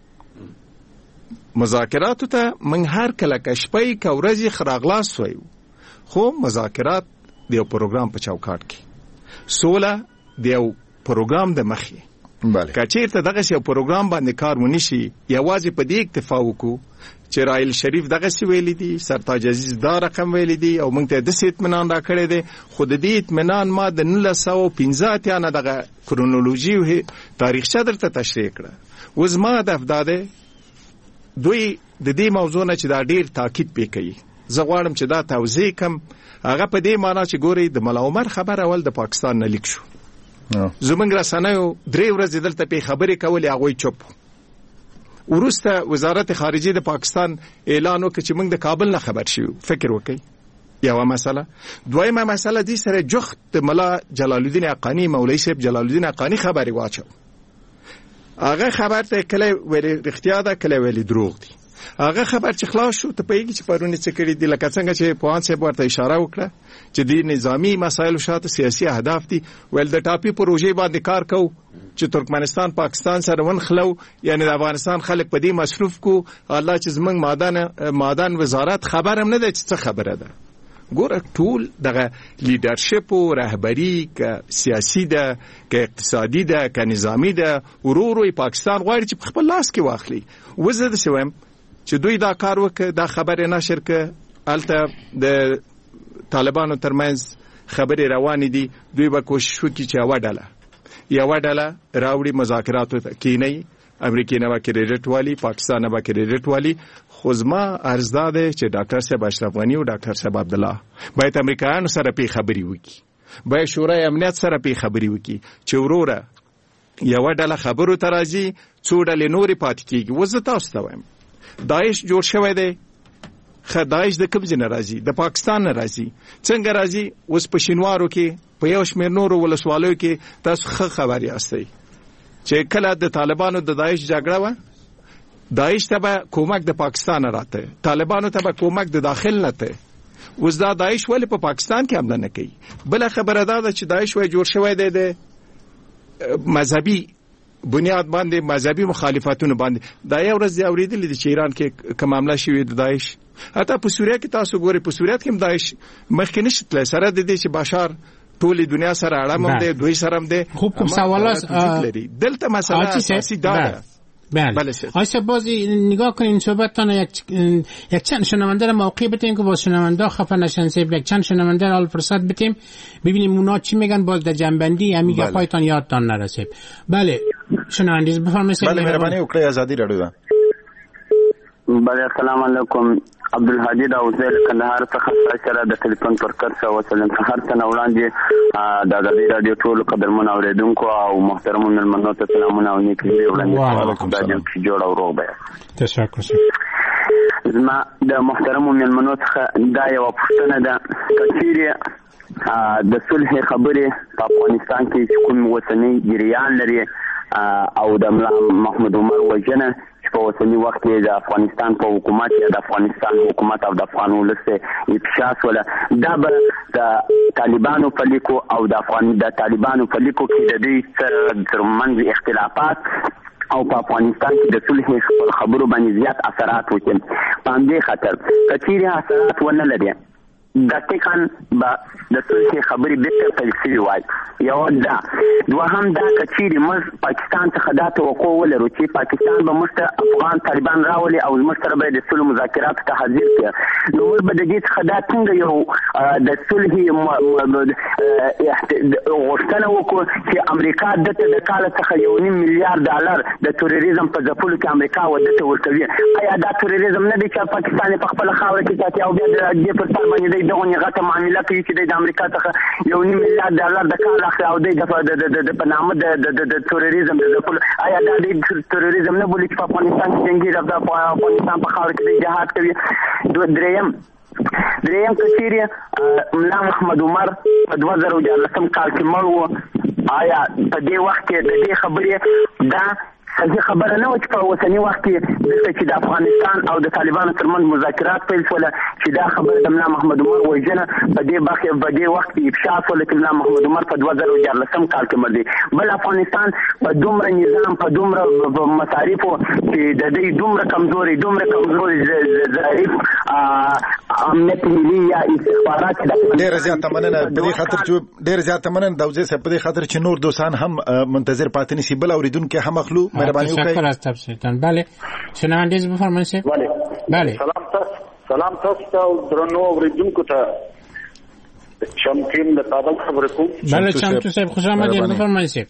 مذاکراتو ته موږ هر کله که شپې که ورځې خراغلاس وایو، خو مذاکرات د یو پروګرام په چوکاټ کې، سوله د یو پروګرام د مخې. که چیرته دغسې یو پروګرام باندې کار ونشي، یوازې په دې اکتفا وکړو چې راحیل شریف دغسې ویلی دي، سرتاج عزیز دا رقم ویلی دي او موږ ته داسې اطمینان را کړی دی، خو د دې اطمینان ما د 1915 نه دغه کرونولوژي او تاریخچه درته تشریح کړه. اوس ما هدف دا دی دوی د دې موضوع نه چې دا ډیر تاکید پې کوي، زه غواړم چې دا توضیح کم. هغه په دې معنا چې ګورئ، د ملا عمر خبر اول د پاکستان نه لیک شو، زموږ رسنیو 3 ورځې دلته پې خبرې کولې، هغوی چوپ. وروسته وزارت خارجه د پاکستان اعلان وکړ چې موږ د کابل نه خبر شو. فکر وکړئ، یوه مسله. دویمه مسله دې سره جخت د ملا جلال الدین حقانی، مولوی صاحب جلال الدین حقانی خبرې واچو. هغه خبر ته کله ویلي رښتیا ده، کله ویلي دروغ دي. هغه خبر چې خلاص شو، ته پوهېږي چې پرونې څه کړي دي، لکه څنګه چې پوهان صاحب ورته اشاره وکړه چې د نظامي مسایلو شاته سیاسي اهداف دي. ویل د ټاپي پروژې باندې کار کوو چې ترکمنستان پاکستان سره ونخلو، یعنی د افغانستان خلک په دې مصروف کو. الله چې زموږ معدن وزارت خبر هم نه دی چې څه خبره ده. ګوره، ټول دغه لیډرشپ او رهبری که سیاسي ده، که اقتصادي ده، که نظامی ده، ورو پاکستان غواړي چې په خپل لاس کې واخلي. وزه داسې وایم چې دوی دا کار وکړه، دا خبرې نشر کړه، هلته د طالبانو ترمنځ خبرې روانې دي. دوی به کوشش وکړي چې یوه ډله راوړي مذاکراتو ته کینی، امریکې نه به کریډټ والی، پاکستان نه به کریډټ والی. خو زما عرض دا دی چې ډاکټر صاحب اشرف غني او ډاکټر صاحب عبدالله باید امریکایانو سره پې خبرې وکړي، باید شورای امنیت سره پې خبرې وکړي چې وروره یوه ډله خبرو ته راځي، څو ډلې نورې پاتې کېږي. اوس زه تاسو ته وایم، داعش جوړ شوی دی. داعش د کوم ځای نه راځي؟ د پاکستان نه راځي. څنګه راځي؟ اوس په شینوارو کې، په یو شمېر نورو ولسوالیو کې تاسو ښه خبر یاستئ چې کله د طالبانو د داعش جګړه وه، داعش ته به کومک د پاکستان نه راته، طالبانو ته به کومک د داخل نه ته. اوس دا داعش ولې په پاکستان کې حمله نه کوي؟ بله خبره دا ده چې داعش وایي جوړ شوی دی د مذهبي بنیاد باندې، مذهبي مخالفتونو باندې. دا یو ورځ اورېدلې دي چې ایران کې کوم حمله شوې د داعش. حتی په سوریه کې تاسو ګورئ، په سوریه کې هم داعش مخکې نشي تللی، سره د دې چې بشار ټولې دنیا سره اړه هم دی، دوی سره هم دی. خوب سوالات دلته مسئله اساسی داره. بله آیسا بازی نگاه کنین صحبتتان یک چند شنونده را موقع بتیم که باز شنونده خفه نشن. یک چند شنونده را فرصت بتیم ببینیم اونا چی میگن، باز در جنبندی همین گپایتان یادتان نرسه. بله شنونده بفرمایید. بله مهربانی وکړئ، ازادي رادیو ده. بله السلام علیکم. عبدالهادي دا وزیر کندهار څخه سره د ټلیفون پر کار سره وسلم هر څه وړاندې د ازادي رادیو ټول قدرمن اوریدونکو او محترم ملمنو ته سلامونه او نیک وړاندې کوم چې جوړ او روغ به تشکر زما د محترم ملمنو څخه دا یو پوښتنه ده کچېرې د صلح خبرې په افغانستان کې کوم وسنی جریان لري او د ملا محمد عمر وجنه چې په وسنی وخت کې د افغانستان په حکومت یا د افغانستان حکومت او د افغان ولس افشا ولا دا به د طالبانو په لیکو او د طالبانو په لیکو کې د دې ترمنځ اختلافات او په افغانستان کې د صلح خبرو باندې زیات اثرات وکړي په همدې خاطر کچېرې اثرات ونه لري دقیقاً با د صلح خبرې بیرته پیل شوي وای یو دا دوهم دا کچېرې موږ پاکستان څخه دا توقع ولرو چې پاکستان به موږ ته افغان طالبان راولي او موږ سره به د صلح مذاکراتو ته حاضر کړي نو موږ به د دې څخه دا څنګه یو د صلح غوښتنه وکړو چې امریکا دته د کال څخه $1.5 میلیارډ د تروریزم په ځپلو کې امریکا ودته ورکوي آیا دا تروریزم نه دی چې پاکستان په خپل خاوره کې ساتي او بیا د دې پر سر باندې دغه غټه معامله کوي چې د امریکا څخه $1.5 میلیارډ د کال اخر او د په نامه د تروریزم د ځپلو آیا دا د تروریزم نه بولي چې په افغانستان کې جنگي د افغانستان په خاوره کې جهاد کوي دریم کچېرې ملا محمد عمر په 2014 کال کې مړ و آیا په دې وخت کې د دې خبرې دا صحیح خبره نه و چې په اوسني وخت کې دلته چې د افغانستان او د طالبانو ترمنځ مذاکرات پیل شول چې دا خبره د ملا محمد عمر وژنه په دې وخت کې افشا شول چې ملا محمد عمر په 2014 کال کې مړ دی بل افغانستان په دومره نظام په دومره مصارفو چې د دې دومره کمزوري ضعیف امنیت ملي یا استخبارات ډېر زیات مننه په دې خاطر چې ډېر زیات مننه د وزیر صاحب په دې خاطر چې نور دوستان هم منتظر پاتې نشي بل اوریدونکو هم اخلو تشکر از تفسیرتان بله شنوندگی بفرمایید شیخ بله سلام تاسو ته درنو اوریدونکو ته شمکین د کابل خبرې کوم بله چمتو صاحب خوش آمدید بفرمایید شیخ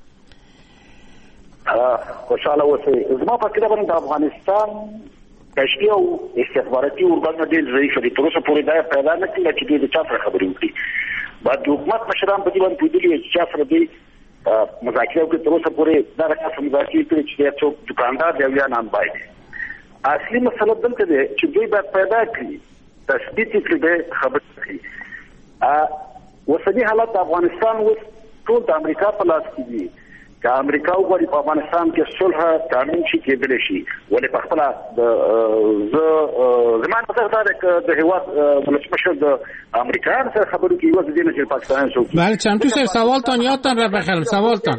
خوشاله اوسئ زما په فکر باندې د افغانستان کشفي او استخباراتي ارګانونه ډېر ضعیف دي تر اوسه پورې دا پیدا نه کړي چې دوی د چا سره خبرې وکړي بعد د حکومت مشران په دې باندې پوهېدلي چې چا سره دوی مذاکره وکړي تر اوسه پورې دا رقم مذاکرې کړي چې څوک دکاندار دی او یا نانبای دی اصلي مسله دلته دی چې دوی باید پیدا کړي تثبیت کړي د خبرې کړي اوسني حالت د افغانستان اوس ټول د امریکا په لاس کې دي که امریکا وغواړي په افغانستان کې صلح تامین شي کېدلی شي ولې په خپله زما نظر دا دی که د هېواد ولسمشر د امریکایانو سره خبرې کوي یوازې دې نه چې پاکستانیان څوک بله چمتو صاحب سوالتان یادتان را بخیرم سوالتان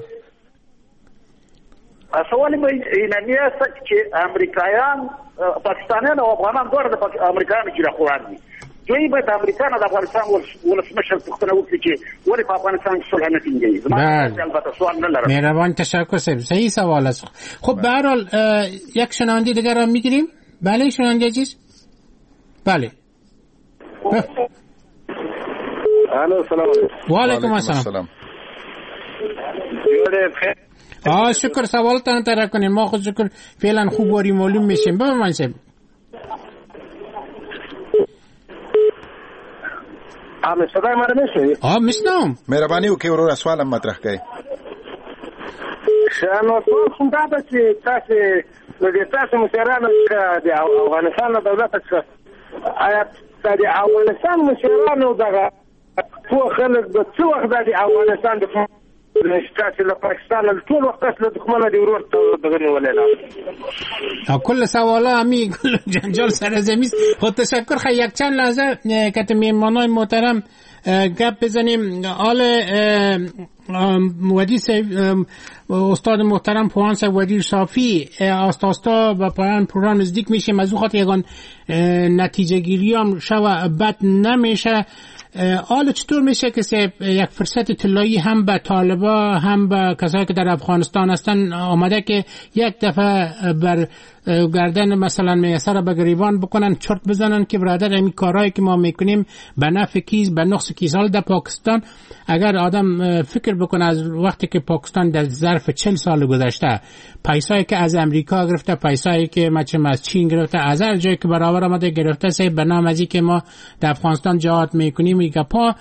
سوال اینمی است چې امریکایان پاکستانیان او افغانان دواړه د امریکایانو ګیرهخوار دي دوی باید امریکا نه د افغانستان ولسمشر پوښتنه وکړي چې ولې په افغانستان کې صلح نه ټینګېږي زما البته سوال نه لرم مهربان تشکر صاحب صحیح سوال است خب به هر حال یک شنونده دیگر را میگیریم بله شنونده عزیز بله الو سلام علیکم و علیکم السلام شکر سوالتان طرح کنیم ما خود شکر فعلا خوب واری معلوم میشیم بفرمایید صاحب صدای ما را میشنوی؟ میشنوم مهربانی وکړئ ورور سوالم مطرح کړئ نو سوال خو دا ده چې تاسو مشرانو د افغانستان دولت څخه آیا د افغانستان مشرانو دغه څو خلک د څو وخت د افغانستان د تاسو له پاکستان له ټول وخت له دښمنه دی ورور دغه نیولې کل سوالا همی کل جنجال سر زمین خود تشکر خیلی یک چند لحظه که میهمانای محترم گپ بزنیم آل ودی استاد محترم پوهان صاحب ودی صافی آستا و پایان پروگرام نزدیک میشیم از اون خاطر یگان نتیجه گیری هم شو بد نمیشه حالا چطور میشه که یک فرصت طلایی هم به طالبا هم به کسایی که در افغانستان هستن آمده که یک دفعه بر گردن مثلا میسر به گریبان بکنن چرت بزنن که برادر این کارهایی که ما میکنیم به نفع کیز به نقص کیز. حال در پاکستان اگر آدم فکر بکنه از وقتی که پاکستان در ظرف 40 سال گذشته پیسایی که از امریکا گرفته، پیسایی که مثلا از چین گرفته، از هر جایی که برابر آمده گرفته، سه به نام ازی که ما در افغانستان جهاد میکنیم میگه پا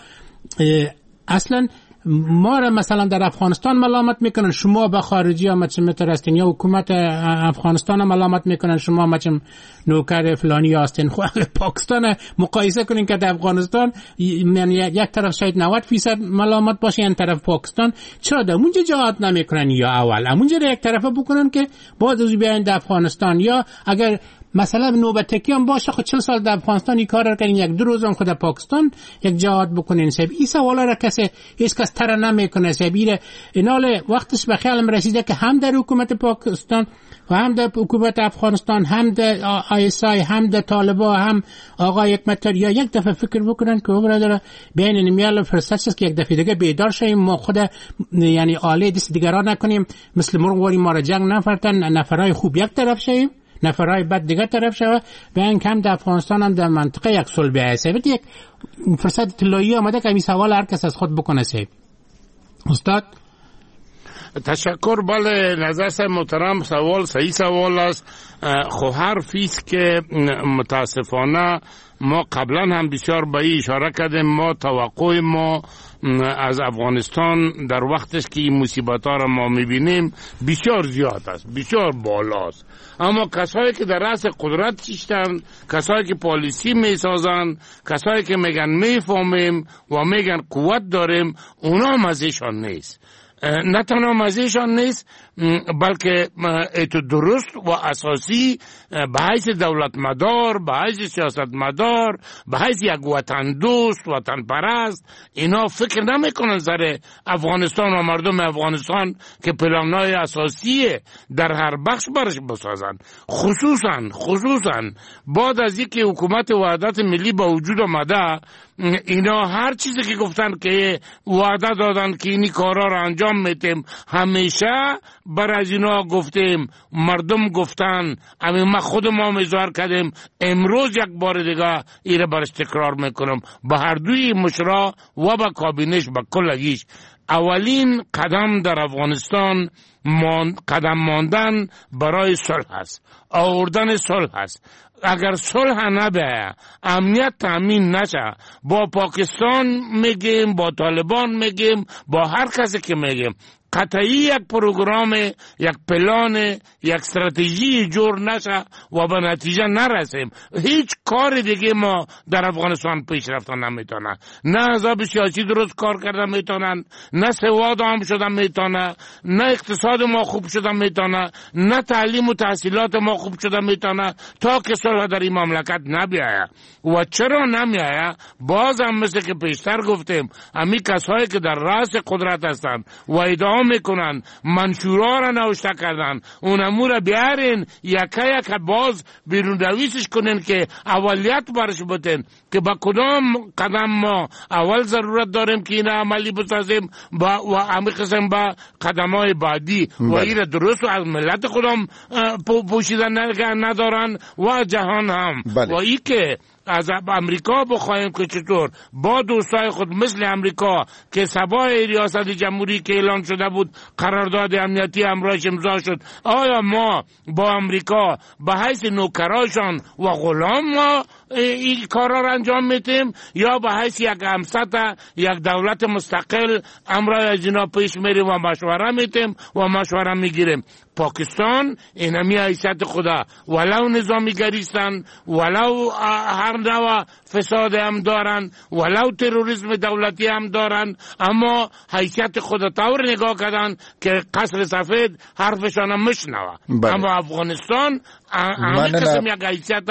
اصلا ما را مثلا در افغانستان ملامت میکنن، شما به خارجی ها مثل میترستین، یا حکومت افغانستان ملامت میکنن شما مثل نوکر فلانی هستین. خو پاکستان مقایسه کنین که در افغانستان یعنی یک طرف شاید 90% ملامت باشه، این طرف پاکستان. چرا در اونجا جهاد نمیکنن یا اول اونجا یک طرفه بکنن که باز از بیاین در افغانستان؟ یا اگر مثلا نوبتکی هم باشه خود 40 سال در افغانستان این کار را کنین، یک دو روز هم خود در پاکستان یک جهاد بکنین. سب این سوالا را هیچ کس تر نمیکنه. سب اینال وقتش به خیالم رسیده که هم در حکومت پاکستان و هم در حکومت افغانستان، هم در آیسای، هم در طالبا، هم آقای حکمتیار یا یک دفعه فکر بکنن که برادر بین نمیال فرصت است که یک دفعه دیگه بیدار شیم، ما خود یعنی آله دست دیگران نکنیم، مثل مرغواری ما را جنگ نفرتن، نفرای خوب یک طرف شیم، نفرای بد دیگه طرف شوه و این کم در افغانستان هم در منطقه یک صلح بیایسته. یک فرصت طلایی آمده که این سوال هر کس از خود بکنه. سیب استاد تشکر. بله نظر محترم، سوال صحیح سوال است. خو حرفیست که متاسفانه ما قبلا هم بسیار به این اشاره کردیم، ما توقع ما از افغانستان در وقتش که این مصیبت ها را ما میبینیم بسیار زیاد است، بسیار بالاست. اما کسایی که در رأس قدرت شیشتن، کسایی که پالیسی میسازن، کسایی که میگن میفهمیم و میگن قوت داریم، اونا مزهشان نیست. نه تنها مزهشان نیست بلکه ایتو درست و اساسی به حیث دولت مدار، به حیث سیاست مدار، به حیث یک وطن دوست، وطن پرست، اینا فکر نمیکنن سر افغانستان و مردم افغانستان که پلانای اساسی در هر بخش برش بسازن. خصوصا بعد از اینکه حکومت وحدت ملی به وجود آمده، اینا هر چیزی که گفتن که وعده دادن که اینی کارا را انجام میتیم، همیشه بر از اینا گفتیم، مردم گفتن، ما خود ما اظهار کردیم. امروز یک بار دیگه ایره برش تکرار میکنم، به هر دوی مشرا و به کابینش به کلگیش، اولین قدم در افغانستان قدم ماندن برای صلح است، آوردن صلح است. اگر صلح نبه، امنیت تامین نشه، با پاکستان میگیم، با طالبان میگیم، با هر کسی که میگیم، قطعی یک پروگرام، یک پلان، یک استراتژی جور نشه و به نتیجه نرسیم، هیچ کار دیگه ما در افغانستان پیش رفتن نمیتونه. نه حزب سیاسی درست کار کردن میتونن، نه سواد عام شدن میتونه، نه اقتصاد ما خوب شدن میتونه، نه تعلیم و تحصیلات ما خوب شدن میتونه تا که صلح در این مملکت نبیایه. و چرا نمیایه؟ باز هم مثل که پیشتر گفتیم، امی کسایی که در رأس قدرت هستن و ادعا میکنن، منشورا را نوشته کردن، اون امور بیارین یکه باز بیرون رویسش کنین که اولیت برش بودن که با کدام قدم ما اول ضرورت داریم که این عملی بسازیم و امی قسم با قدم های بعدی و این درست و از ملت خودم پوشیدن ندارن و جهان هم. و ای که از امریکا بخواهیم که چطور با دوستای خود مثل امریکا که سبای ریاست جمهوری که اعلان شده بود قرارداد امنیتی همراهش امضا شد، آیا ما با امریکا به حیث نوکراشان و غلام ما این کارا را انجام میتیم یا به حیث یک همسط یک دولت مستقل امرای از اینا پیش میریم و مشوره میتیم و مشوره میگیریم؟ پاکستان اینمی حیثیت خدا ولو نظامی گریستن، ولو هر نوع فساد هم دارن، ولو تروریسم دولتی هم دارن، اما حیثیت خدا طور نگاه کردن که قصر سفید حرفشان هم مشنوه. اما افغانستان همین قسم یک حیثیت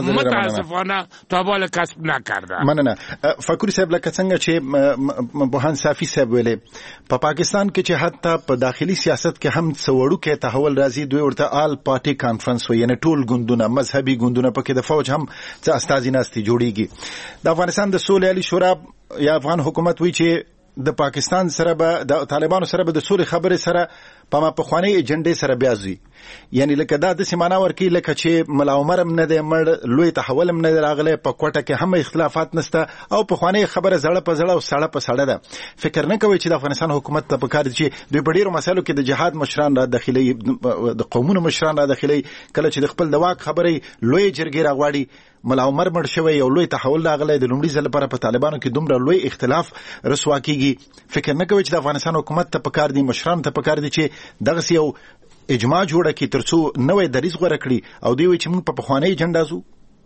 متاسفانه تا بال کسب نکرده. مننه. فکر صاحب لکه څنګه چې بوهان صافی صاحب ویلي، په پاکستان کې چې حتی په داخلي سیاست کې هم څوړو کې تحول راځي، دوی ورته آل پارټي کانفرنس وي، یعنی ټول ګوندونه مذهبي ګوندونه پکې د فوج هم څه استازي ناستي جوړیږي. د افغانستان د سولې عالی شورا یا افغان حکومت وی چې د پاکستان سره به د طالبانو سره به د سولې خبرې سره په ما پخوانۍ ایجنډې سره بیا ځي، یعنی لکه دا داسې معنا ورکوي لکه چې ملا عمر هم نه دی مړ، لوی تحول هم نه دی راغلی، په کوټه کې هم اختلافات نشته او پخوانۍ خبره زړه په زړه او سړه په سړه ده. فکر نه کوي چې د افغانستان حکومت ته پکار دي چې دوی په ډېرو مسایلو کې د جهاد مشران را داخلي، د قومونو مشران را داخلي، کله چې د خپل د واک خبرې لوی جرګې راغواړي. ملا عمر مړ شوی، یو لوی تحول راغلی، د لومړي ځل لپاره په طالبانو کې دومره لوی اختلاف رسوا کیږي. فکر نه کوي چې د افغانستان حکومت ته پکار دي، مشران ته پکار دي چې دغسې یو اجماع جوړه کړي ترڅو نوی دریځ غوره کړي او دوی وایي چې موږ په پخوانۍ ایجنډا ځو.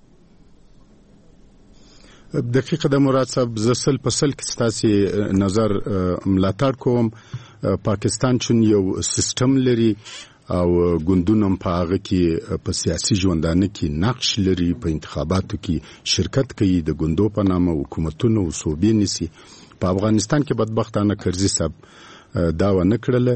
دقیقه د مراد صاحب زه سل په سل کې ستاسې نظر ملاتړ کوم. پاکستان چون یو سیستم لري او ګوندونه په هغه کې په سیاسي ژوندانه کې نقش لري، په انتخاباتو کې شرکت کوي، د ګوندو په نامه حکومتونه او صوبې نیسي. په افغانستان کې بدبختانه کرزي صاحب دا ونه کړله،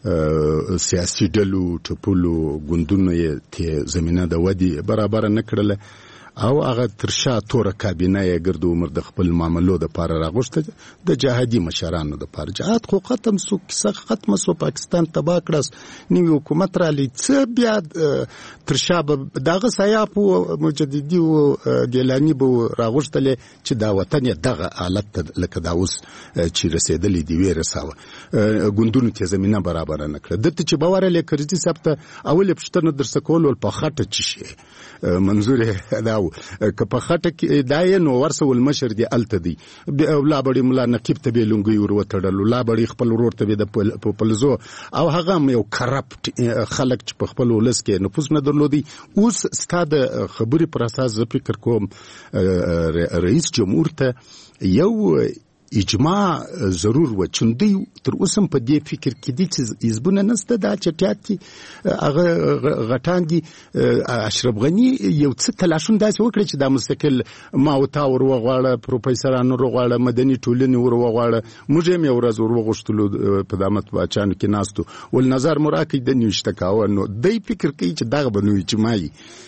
سیاسي ډلو ټپلو ګوندونو یې زمینه د ودې برابره نه کړله او هغه تر شا توره کابینه یې ګرد عمر د خپل معاملو دپاره راغوښته، د جهادي مشرانو دپاره. جهاد خو ختم سو، کیسه ختمه سو، پاکستان تباه کړه، نوی حکومت رالی، څه بیا تر شا به دغه سیاف و مجددي و ګیلاني به راغوښتلې چې دا وطن یې دغه حالت ته لکه دا اوس چې رسېدلی دی ویې رساوه، ګوندونو ته زمینه برابره نه کړه. دلته چې باور یې کرزي صاحب ته اولې پوښتنه درڅه کول ول په خټه څه شی منظور دا که په خټه کې دا یې نو ورسه ولمشر دی الته دی لا بړي ملا نقیب ته به لونګي ور وتړل، لا بړي خپل ورور ته به د پلزو او هغه یو کرپټ خلک چې په خپل ولس کې نفوذ نه درلودي. اوس ستاده خبرې پر اساس زه فکر کوم رئیس جمهور ته یو اجماع ضرور و، چون دی تر اوسم په دې فکر کې دي چې حزبونه نسته، دا چټیات دي هغه غټان دي. اشرف غني یو څه تلاشون داسې وکړي چې دا مستقل ماوتا ور وغواړه، پروفیسورانو ور وغواړه، مدني ټولنې ور وغواړه، موږ هم یو ورځ ور وغوښتلو په دامت باچانو کې ناستو ول نظر مراکې د نیوشته کاوه. نو دی فکر کوي چې دغه به نو اجماعي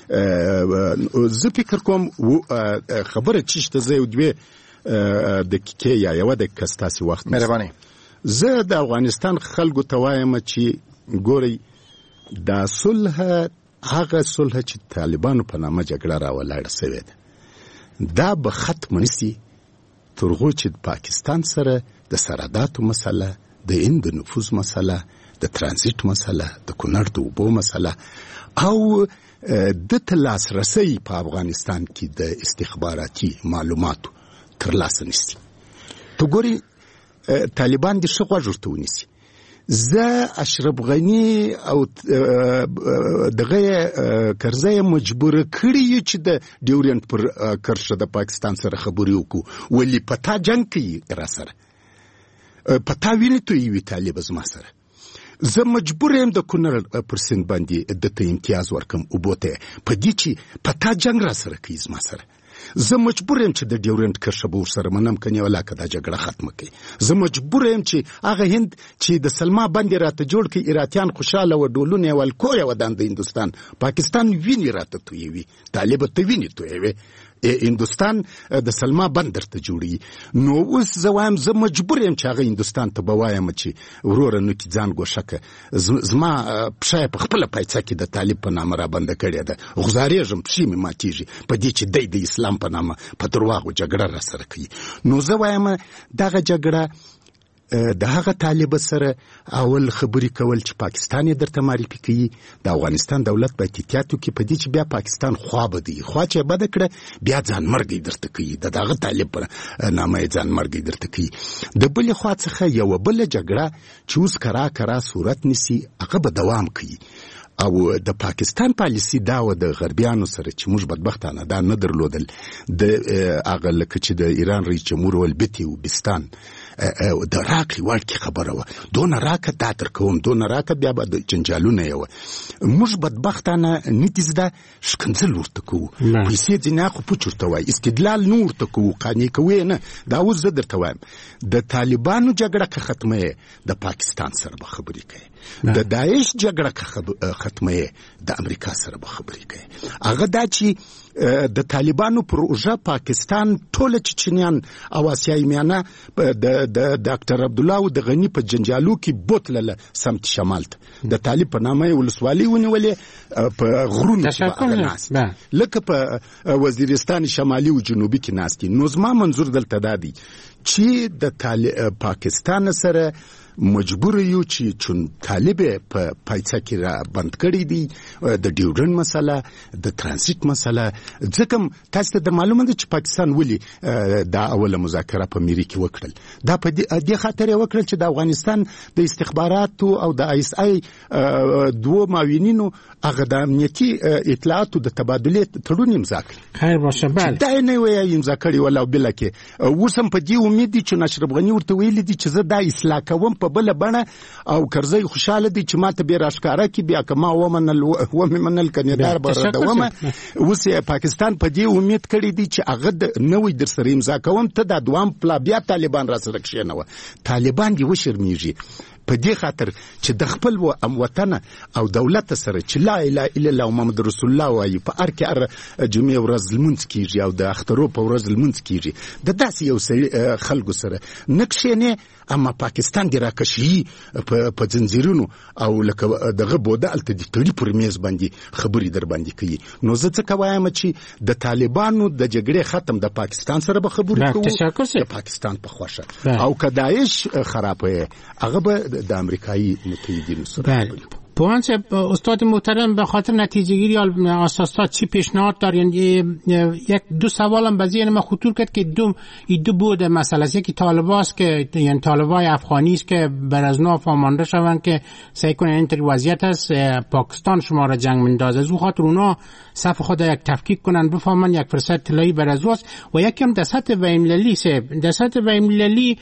زه فکر کوم خبره چیشته زه یو دوی دقیقې یا یوه دقیقه ستاسې وخت مهرباني. زه د افغانستان خلکو ته وایم چې ګورئ دا صلح هغه صلح چې طالبانو په نامه جګړه راولاړه سوې ده دا به ختم نسي تر هغو چې پاکستان سره د سرحداتو مسله، د هند د نفوذ مسله، د ترانزیت مسله، د کونړ د اوبو مسله او د لاسرسی په افغانستان کې د استخباراتي معلوماتو ترلاسه نشي. تو ګوري طالبان دې ښه غوږ ورته ونیسي. زه اشرف غني او دغه کرزی مجبوره کړی چې د ډیورنټ پر کرښه د پاکستان سره خبرې وکړو، ولې پتا جنگ کوي را سره، پتا ویني تویوي طالب زما سره. زه مجبور یم د کونړ پر سیند باندې دته امتیاز ورکم اوبوته په دې چې پتا جنگ را سره کوي زما سره. زه مجبور یم چې د ډیورنټ کرښه به ورسره منم کنې ولاکه دا جګړه ختمه کړي. زه مجبور یم چې هغه هند چې د سلما باندې راته جوړ کړي ایراتیان خوشحاله و، ډولونه یې والکویه ودان د هندوستان پاکستان ویني راته تویوي، طالب ته ویني تویوي، هندوستان د سلما بند درته جوړي. نو اوس زه وایم زه مجبور یم چې هغه هندوستان ته به وایم چې وروره نو کې ځان ګوښه زما پښه په خپله پایڅه کې د طالب په نامه را بنده کړې ده، غوځارېږم، پښې مې ماتېږي په دې چې دی د اسلام په نامه په درواغو جګړه را سره کوي. نو زه وایم دغه جګړه د هغه طالب سره اول خبرې کول چې پاکستان یې درته معرفي کوي، د افغانستان دولت به احتیاط وکړي په دې چې بیا پاکستان خوا به دی، خوا چې بده کړه بیا ځان مرګی درته کوي، د دغه طالب په نامه یې ځان مرګی درته کوي. د بلې خوا څخه یوه بله جګړه چې اوس کرا صورت نیسي هغه به دوام کوي. او د پاکستان پالیسی دا و د غربیانو سره چې موږ بدبختانه دا نه درلودل، د هغه لکه چې د ایران رئیس جمهور ولبتي و بستان د راکړې ورکړې خبره وه، دونه راکه دا درکوم، دونه راکه بیا به د جنجالونه یې وه. موږ بدبختانه نه دي زده ښکنځل ورته کوو، پیسې ځینې خو پوچ ورته وایي، استدلال نه ورته کوو، قانع کوو یې نه. دا اوس زه درته وایم د طالبانو جګړه که ختمه یې د پاکستان سره به خبرې کوي، د داعش جګړه که ختمه د امریکا سره به خبرې کوي. هغه دا چې د طالبانو پروژه پاکستان ټول چچنیان او آسیایي میانه د ډاکټر عبدالله او د غنی په جنجالو کې بوتلله سمت شمال ته د طالب په نامه ولسوالي ونیولې په غرونو کې ناست لکه په وزیرستان شمالي او جنوبي کې ناست. نو زما منظور دلته دا دی چې د پاکستان سره مجبور یو چې چون طالب په پایڅه کې را بند کړی دی د ډیورن مسله د ترانزیت مسله. ځکه تاسو ته معلومه ده چې پاکستان ولی دا اوله مذاکره په میری کې وکړل. دا په دې خاطر وکړل چې د افغانستان د استخباراتو او د آی اس آی دوه معاونینو هغه د امنیتي اطلاعاتو د تبادله تړون امضا کړ. خیر باشه. بله دا نه وایي امضا کړی ولا بل کې وسم په دې امید دي چې نشرب غنی ورته ویل دي چې زه دا اصلاح کوم په بل بڼه او کرزی خوشاله دي چې ماته به راشکاره کی بیا کما ومنل کنيدار بردومه. اوس پاکستان په دې امید کړی دي چې هغه د نوې در سره امضا کوم ته د دوام پلا بیا طالبان را سره کښینوه. طالبان دی وشرمیږي په دې خاطر چې د خپل وطن او دولت سره چې لا اله الا الله محمد رسول الله وایي په هر کې جمعه ورځ لمونځ کیږي او د اخترو په ورځ لمونځ کیږي د داسې یو خلکو سره نقشینه. اما پاکستان دی راکشي په زنجیرونو او لکه دغه بوده الته د تړي پر میز باندې خبري در باندې کوي. نو زه څه وایم چې د طالبانو د جګړې ختم د پاکستان سره به خبري کوي د پاکستان په خوښه او کداعش خرابه هغه به د امریکایی متحدینو سره. پوانس استاد محترم به خاطر نتیجه گیری اساسات چی پیشنهاد دارین؟ یک دو سوالم به ذهن من خطور کرد که دو بود مسئله است. یکی طالباست که یعنی طالبای افغانی است که بر از ناف آمانده شوند که سعی کنن اینطوری وضعیت است پاکستان شما را جنگ میندازه. از او خاطر اونا صف خود یک تفکیک کنن بفهمن یک فرصت طلایی بر از اوست. و یکی هم دست بین‌المللی دست بین‌المللی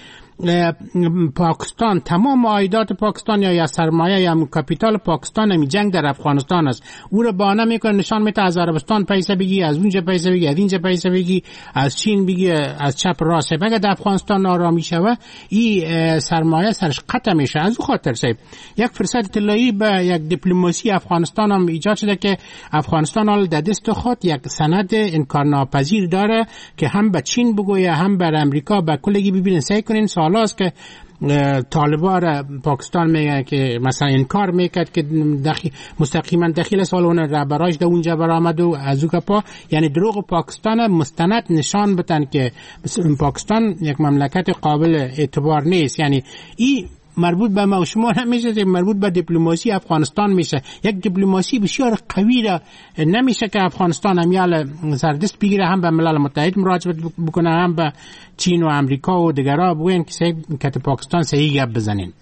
پاکستان تمام عایدات پاکستان یا سرمایه یا کاپیتال پاکستان می جنگ در افغانستان است. او را بهانه میکنه نشان میده از عربستان پیسه بگی، از اونجا پیسه بگی، از اینجا پیسه بگی، از چین بگی، از چپ راست. اگه در افغانستان آرامی شوه این سرمایه سرش قطع میشه. از او خاطر صاحب یک فرصت طلایی به یک دیپلماسی افغانستان هم ایجاد شده که افغانستان حال در دست خود یک سند انکارناپذیر داره که هم به چین بگویه هم به امریکا به کلگی ببینن. سعی کنین سوالاست که طالبان پاکستان میگه که مثلا انکار میکرد که مستقیما داخل سالن رهبراش در اونجا برآمد و از او پا یعنی دروغ پاکستان مستند نشان بدن که پاکستان یک مملکت قابل اعتبار نیست. یعنی این مربوط به ما و شما نمیشه، مربوط به دیپلماسی افغانستان میشه. یک دیپلماسی بسیار قوی را نمیشه که افغانستان همیال سردست بگیره، هم به ملل متحد مراجعه بکنه، هم به چین و امریکا و دیگرها بگوین که پاکستان صحیح گپ بزنین.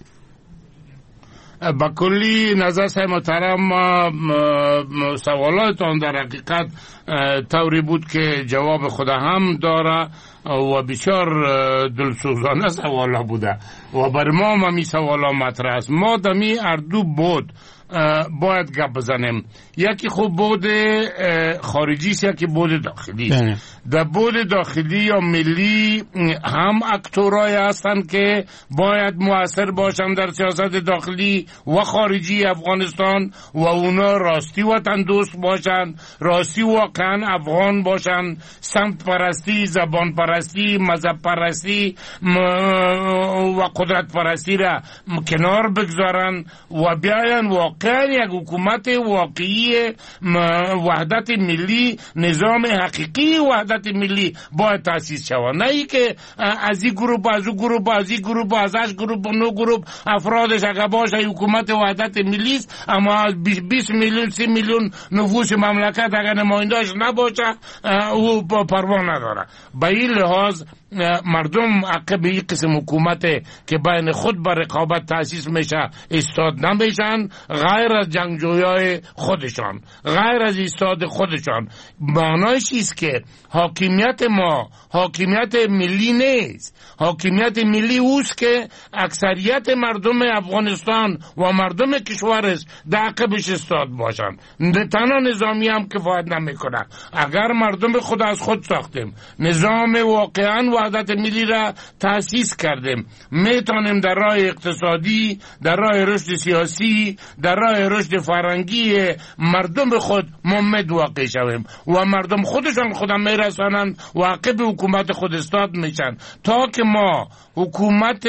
با کلی نظر سای محترم سوالاتان در حقیقت طوری بود که جواب خود هم داره و بسیار دلسوزانه سوالا بوده و بر ما هم می سوالا مطرح است. ما دمی اردو بود باید گپ بزنیم. یکی خوب بود خارجی است، یکی بود داخلی. در بود داخلی یا ملی هم اکتورای هستند که باید مؤثر باشند در سیاست داخلی و خارجی افغانستان و اونا راستی وطن دوست باشند، راستی واقعا افغان باشند، سمت پرستی، زبان پرستی، مذهب پرستی و قدرت پرستی را کنار بگذارن و بیاین واقعا یک حکومت واقعی وحدت ملی، نظام حقیقی وحدت ملی باید تاسیس شود. نه ای که از این گروپ از اون گروپ از این گروپ از اش گروپ و نو گروپ افرادش اگه باشه حکومت وحدت ملی است، اما 20 میلیون 30 میلیون نفوس مملکت اگه نماینده‌اش نباشه او پروا نداره. به این لحاظ مردم عقب این قسم حکومت که بین خود بر رقابت تأسیس میشه ایستاد نمیشن، غیر از جنگجویای خودشان، غیر از ایستاد خودشان. معنایش است که حاکمیت ما حاکمیت ملی نیست. حاکمیت ملی اوست که اکثریت مردم افغانستان و مردم کشورش در عقبش ایستاد باشن. تنها نظامی هم کفایت نمیکنه. اگر مردم خود از خود ساختیم، نظام واقعا وحدت ملی را تأسیس کردیم، میتونیم در راه اقتصادی، در راه رشد سیاسی، در برای رشد فرهنگی مردم خود ممد واقع شویم و مردم خودشان خودم میرسانند و عقب حکومت خود استاد میشن. تا که ما حکومت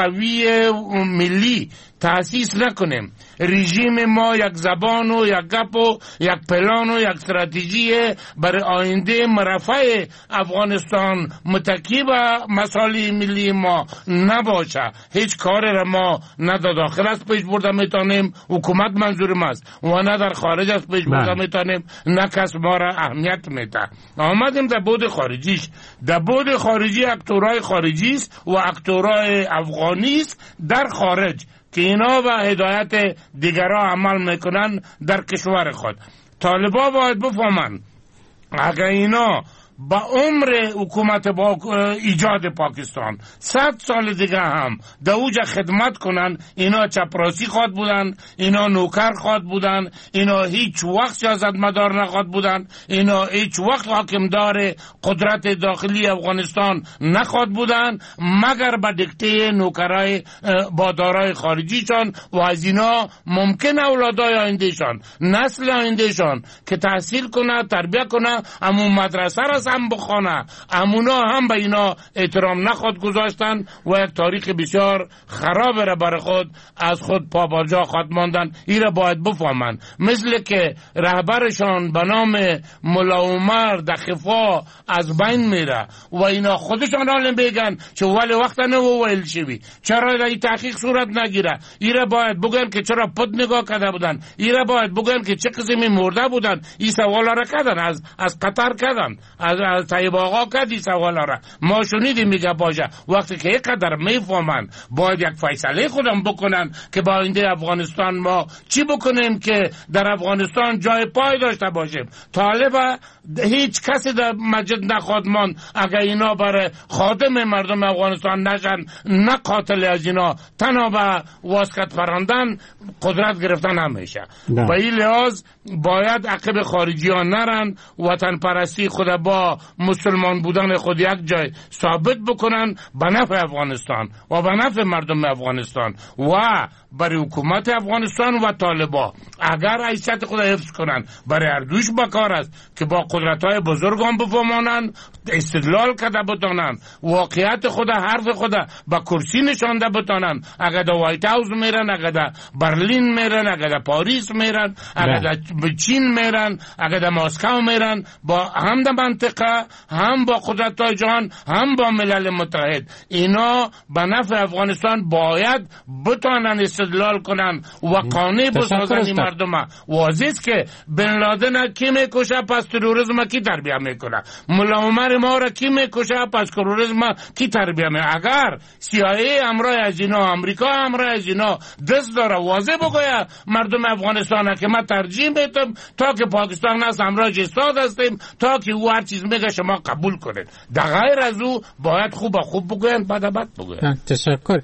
قوی ملی تأسیس نکنیم، رژیم ما یک زبان و یک گپ و یک پلان و یک استراتژی برای آینده مرفع افغانستان متکی به مسائل ملی ما نباشه، هیچ کار را ما نه در داخل از پیش برده میتونیم، حکومت منظور ماست، و نه در خارج از پیش برده میتونیم، نه کس ما را اهمیت میده. آمدیم در بود خارجیش. در بود خارجی اکتورای خارجی است و اکتورای افغانی است در خارج که اینا به هدایت دیگرها عمل میکنن در کشور خود. طالبا باید بفهمن اگر اینا با عمر حکومت با ایجاد پاکستان 100 سال دیگه هم در اوج خدمت کنن، اینا چپراسی خواد بودن، اینا نوکر خواد بودن، اینا هیچ وقت سیاستمدار نخواد بودن، اینا هیچ وقت حاکمدار قدرت داخلی افغانستان نخواد بودن مگر به دیکته نوکرای بادارای خارجیشان و از اینا ممکن اولادای آیندهشان، نسل آیندهشان که تحصیل کنه، تربیت کنه، امون مدرسه را هم بخونه، امونا هم به اینا احترام نخواد گذاشتن و یک تاریخ بسیار خراب را بر خود از خود پابرجا خواهد ماندن. این را باید بفهمن. مثل که رهبرشان به نام ملا عمر در خفا از بین میره و اینا خودشان حال بگن چه ولی وقت نوویل شوی، چرا این تحقیق صورت نگیره. این را باید بگن که چرا پد نگاه کرده بودن، این را باید بگن که چه قسمی مرده بودن. این سوالا را کردن، از قطر کردن، از طیب آقا کردی سوالا را ما شنیدیم. میگه باشه وقتی که اینقدر میفهمن باید یک فیصله خودم بکنن که با آینده افغانستان ما چی بکنیم که در افغانستان جای پای داشته باشیم. طالب هیچ کسی در مسجد نخواد ماند اگر اینا برای خادم مردم افغانستان نشن، نه قاتل از اینا تنها به واسکت فراندن قدرت گرفتن همیشه. به این لحاظ باید عقب خارجی ها نرن، وطن پرستی خود با مسلمان بودن خود یک جای ثابت بکنن به نفع افغانستان و به نفع مردم افغانستان و برای حکومت افغانستان و طالبا اگر حیثیت خود حفظ کنن برای اردوش بکار است که با قدرت‌های بزرگ هم بفهمانن، استدلال کرده بتانن، واقعیت خود، حرف خود با کرسی نشانده بتانن. اگر در وایت هاوس میرن، اگر در برلین میرن، اگر در پاریس میرن، اگر در چین میرن، اگر در مسکو میرن، با هم در منطقه، هم با قدرت‌های جهان، هم با ملل متحد، اینا به نفع افغانستان باید بتانن استدلال کنن و قانع بسازن مردم. واضح است که بن لادن کی میکشه پس تروریسم کی تربیت میکنه، ملا عمر ما را کی میکشه پس تروریسم کی تربیت میکنه. اگر CIA امرای از اینا، آمریکا امرای از اینا دست داره، واضح بگوید مردم افغانستان که ما ترجیح میدم تا که پاکستان از امراج استاد هستیم، تا که او هر چیز میگه شما قبول کنید. در غیر از او باید خوب بگوین، بد بگوین. تشکر.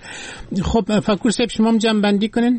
خب فکر صاحب شما هم جمع بندی کنین.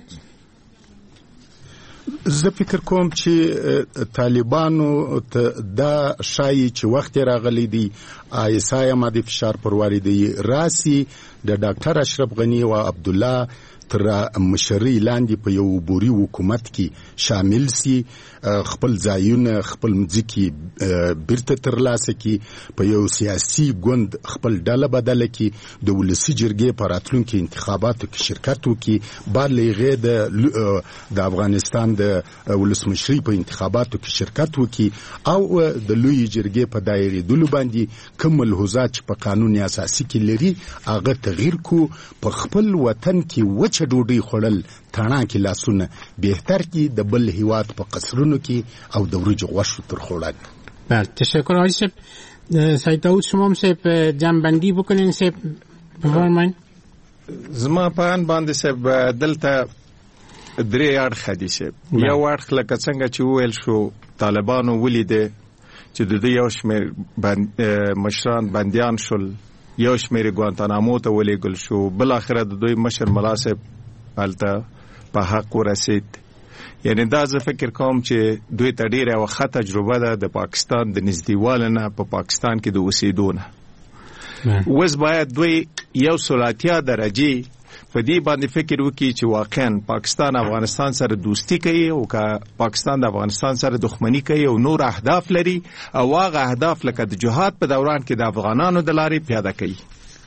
زه فکر کوم چې طالبانو دا شایي چې وخت راغلی دی ایسای ماده فشار پر واردی راسي د ډاکټر اشرف غنی او عبد الله تر مشري لاندې په یو بوري حکومت کې شامل سي، خپل ځایونه خپل مځکې بیرته ترلاسه کړي، په یو سیاسي ګوند خپل ډله بدله کړي، د ولسي جرګې په راتلونکي انتخاباتو کې شرکت وکړي، بعد له هغې د افغانستان د ولسمشرۍ په انتخاباتو کې شرکت وکړي او د لویې جرګې په دایرېدلو باندې کوم ملحوظات چې په قانون اساسي کې لري هغه تغییر کو، په خپل وطن کې وچه ډوډۍ خوړل تاڼه کې لاسونه بهتر کې د بل هیواد په قصرونو کې او د وریجو غوښو تر خوړل. بله تشکر. حاجی صاحب سید داود شما هم صاحب جمع‌بندي بکنین صاحب بفرمایئ. زما په ان باندې صاحب دلته درې اړخ دي صاحب. یو اړخ لکه څنګه چې وویل شو طالبانو ولیده چې د دې یو شمېر مشران بندیان شول، یو شمېر ګوانتانامو ته ولېږل شو، بالاخره د دوی مشر ملا صاحب هلته په حق ورسید. یعنی دا زه فکر کوم چې دوی ته ډېره یوه ښه تجربه ده د پاکستان د نږدېوالي نه په پاکستان کې د اوسېدو نه. اوس باید دوی 180 درجې په دې باندې فکر وکړي چې واقعا پاکستان افغانستان سره دوستی کوي او که پاکستان د افغانستان سره دښمنی کوي او نور اهداف لري او هغه اهداف لکه د جهاد په دوران کې د افغانانو د لارې پیاده کوي.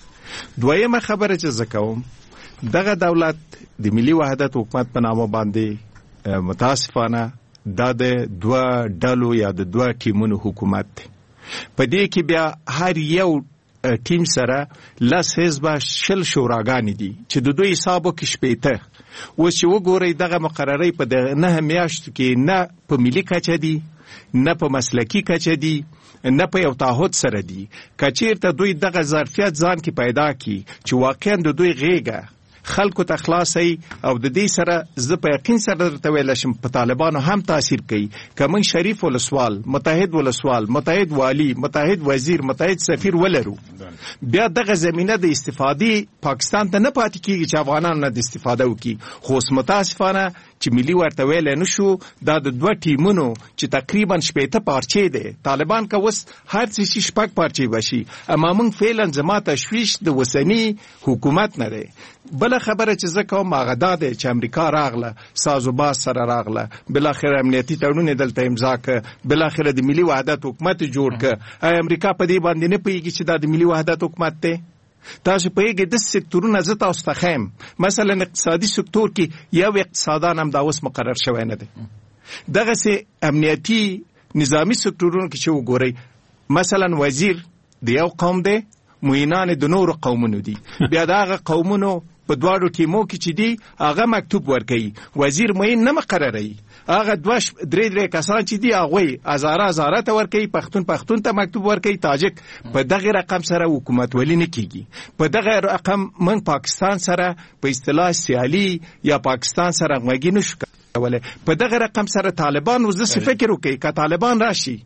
دویمه خبره چې زه کوم، دغه دولت د ملي وحدت حکومت په نامه باندې متاسفانه دا د دوه ډلو یا د دوه ټیمونو حکومت دی. په دې کې بیا هر یو ټیم سره لس حزبه 20 شوراګانې دي چې د دوی حسابو کې 80. اوس چې وګورئ دغه مقررې په 9 میاشتو کې نه په ملي کچه دي، نه په مسلکي کچه دي، نه په یو تعهد سره دي. که چیرته دوی دغه ظرفیت ځان کې پیدا کړي چې واقعا د دوی غیږه خلکو ته خلاصي او د دې سره زه په یقین سره درته ویل شم په طالبانو هم تاثیر کوي. که موږ شریف ولسوال، متحد ولسوال، متحد والی، متحد وزیر، متحد سفیر ولرو، بیا دغه زمینه د استفادې پاکستان ته نه پاتې کیږي چې افغانان نه د استفاده وکړي. خو متاسفانه چې ملي ورته ویل نه شو، دا د دوه ټیمونو چې تقریبا 80 پارچې دي. طالبان که اوس هر څه شي 6 پارچې وشي، اما موږ فعلا زما تشویش د وسنی حکومت نه دی. بل خبره چې زه کوم هغه دا دی چې امریکا راغله، سازوباز سره راغله، بلاخره امنیتي تړون دلته امضا کړ، بلاخره د ملي وحدت حکومت جوړ کړ. امریکا په دې باندې نه پوهیږي چې دا د ملي وحدت حکومت دی؟ تاسو پوهیږئ د سکتورونو زه تاسو ته ښیم، مثلا اقتصادي سکتور کې یو اقتصادان هم دا اوس مقرر شوی نه دی. دغسې امنیتي نظامي سکتورونو کې چې وګورئ، مثلا وزیر د یو قوم دی، معینان د نورو قومونو دي. بیا د هغه قومونو په دواړو ټیمو کې چې دي هغه مکتوب ورکوي، وزیر معین نه مقرروي. هغه 2-3 کسان چې دي هغوی هزاره ته ورکوي، پښتون ته مکتوب ورکوي، تاجک. په دغه رقم سره حکومت ولی نه کیږي. په دغه رقم من پاکستان سره په اصطلاح سیالي یا پاکستان سره همغږي نشو کولی. په دغه رقم سره طالبان اوس داسې فکر وکړي که طالبان راشي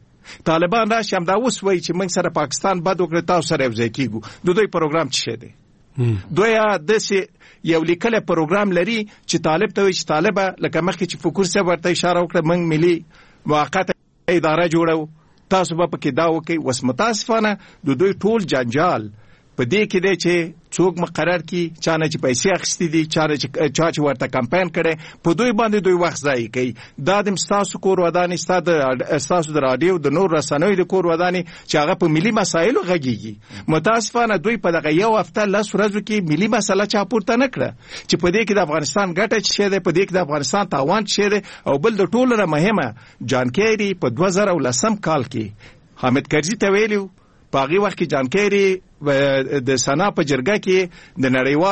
هم دا اوس وایي چې موږ سره پاکستان بد وکړي، تاسو سره یو ځای کیږو. د دوی پروګرام څه شی دی؟ دوی داسې یو لیکلی پروګرام لري چې طالب ته وایي چې طالبه، لکه مخکې چې فکر صاحب ورته اشاره وکړه، موږ ملي موقته اداره جوړو، تاسو به پکې دا وکړئ. اوس متاسفانه د دوی ټول جنجال په دې کې دی چې څوک مقرر کی، چا نه چې پیسې اخیستې دي، چا چې ورته کمپاین کړی، په دوی باندې دوی وخت ضایع کوي. دا د ستاسو کور ودانې، ستاسو د راډیو د نور رسنیو د کور ودانې چې هغه په ملي مسایلو غږیږي. متاسفانه دوی په دغه یو هفته 10 ورځو کې ملي مسله چا پورته نه کړه چې په دې کې د افغانستان ګټه څه شی دی، په دې کې د افغانستان تاوان څه شی دی. او بل د ټولو نه مهمه، جان کیری په 2010 کال کې حامد کرزي ته ویلو، په هغې وخت کې جان کیری د سنا په جرګه کې د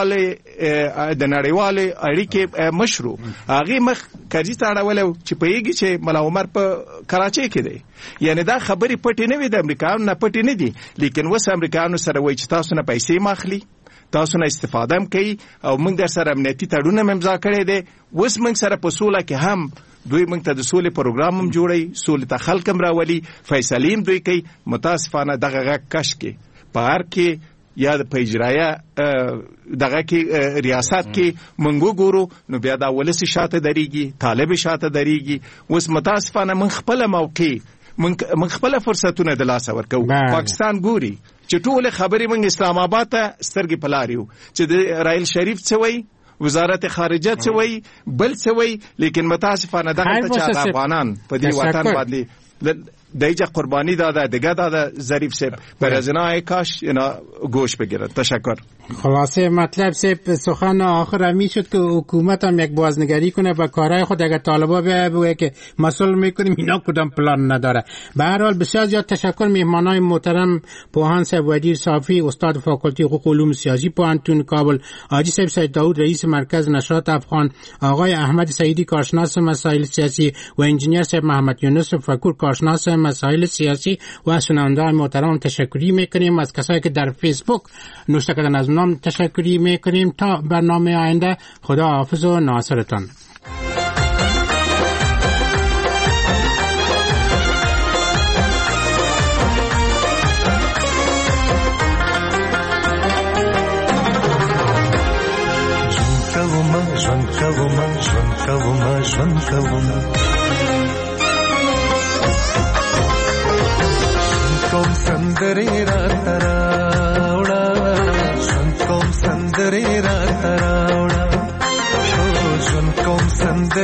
نړیوالې اړیکې مشرو، هغې مخ کرزي ته اړولی چې پوهېږي چې ملا عمر په کراچۍ کې دی. یعنې دا خبرې پټې نه وي، د امریکایانو نه پټې نه دي. لیکن اوس امریکایانو سره وایي چې تاسو نه پیسې ماخلي، تاسو نه استفاده هم کوي، او موږ در سره امنیتي تړون هم امضا کړی دی. اوس موږ سره په سوله کې هم دوی موږ ته د سولې پروګرام هم جوړوي، سولې ته خلک هم راولي، فیصلې هم دوی کوي. متاسفانه دغه غږ کش کې په هر کې یا په اجرایه دغه کې ریاست کې موږ وګورو، نو بیا دا ولس شاته دریږي، طالب شاته دریږي. اوس متاسفانه موږ خپله موقع، موږ خپله فرصتونه د لاسه ورکوو. پاکستان ګوري چې ټولې خبرې موږ اسلام آباد ته سترګې په لار یو، چې د رایل شریف څه وایي، وزارت خارجه څه وایي، بل څه وایي. لیکن متاسفانه دغه ته چې افغانان په دې وطن باندې دیجا قربانی داده، دیگه داده ظریف صاحب برازنای کاش اینا گوش بگیرد. تشکر. خلاصه مطلب صاحب سخن آخر همی شد که حکومت هم یک بازنگری کنه و کارهای خود اگر طالبا بگه که مسئول میکنیم اینا کدام پلان نداره. به هر حال بسیار زیاد تشکر مهمانای محترم پوهان صاحب ودیر صافی استاد فاکولتی حقوق و علوم سیاسی پوهنتون کابل، حاجی صاحب سید داود رئیس مرکز نشاط افغان، آقای احمد سعیدی کارشناس مسائل سیاسی و انجینیر صاحب محمد یونس فکور کارشناس مسائل سیاسی و شنوندگان محترم تشکری میکنیم. از کسایی که در فیسبوک نوشته کردن از نام تشکری میکنیم. تا برنامه آینده خدا حافظ و ناصرتان. کوم سندرې را تراوړه، کوم سندرې را تراوړه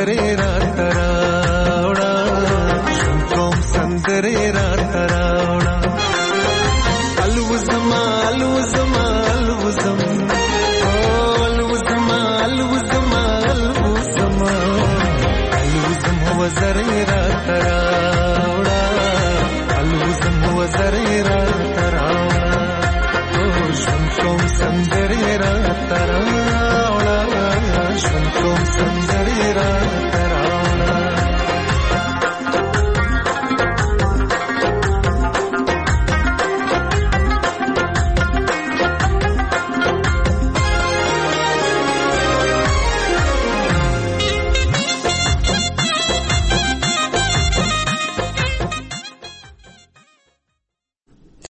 سندرې را تراوړه کوم سندرې را تراوړه الوزما الوزما الوزم الوزما الوزما الوزما الوزم وزرې را تراوړه الوزم وزرې را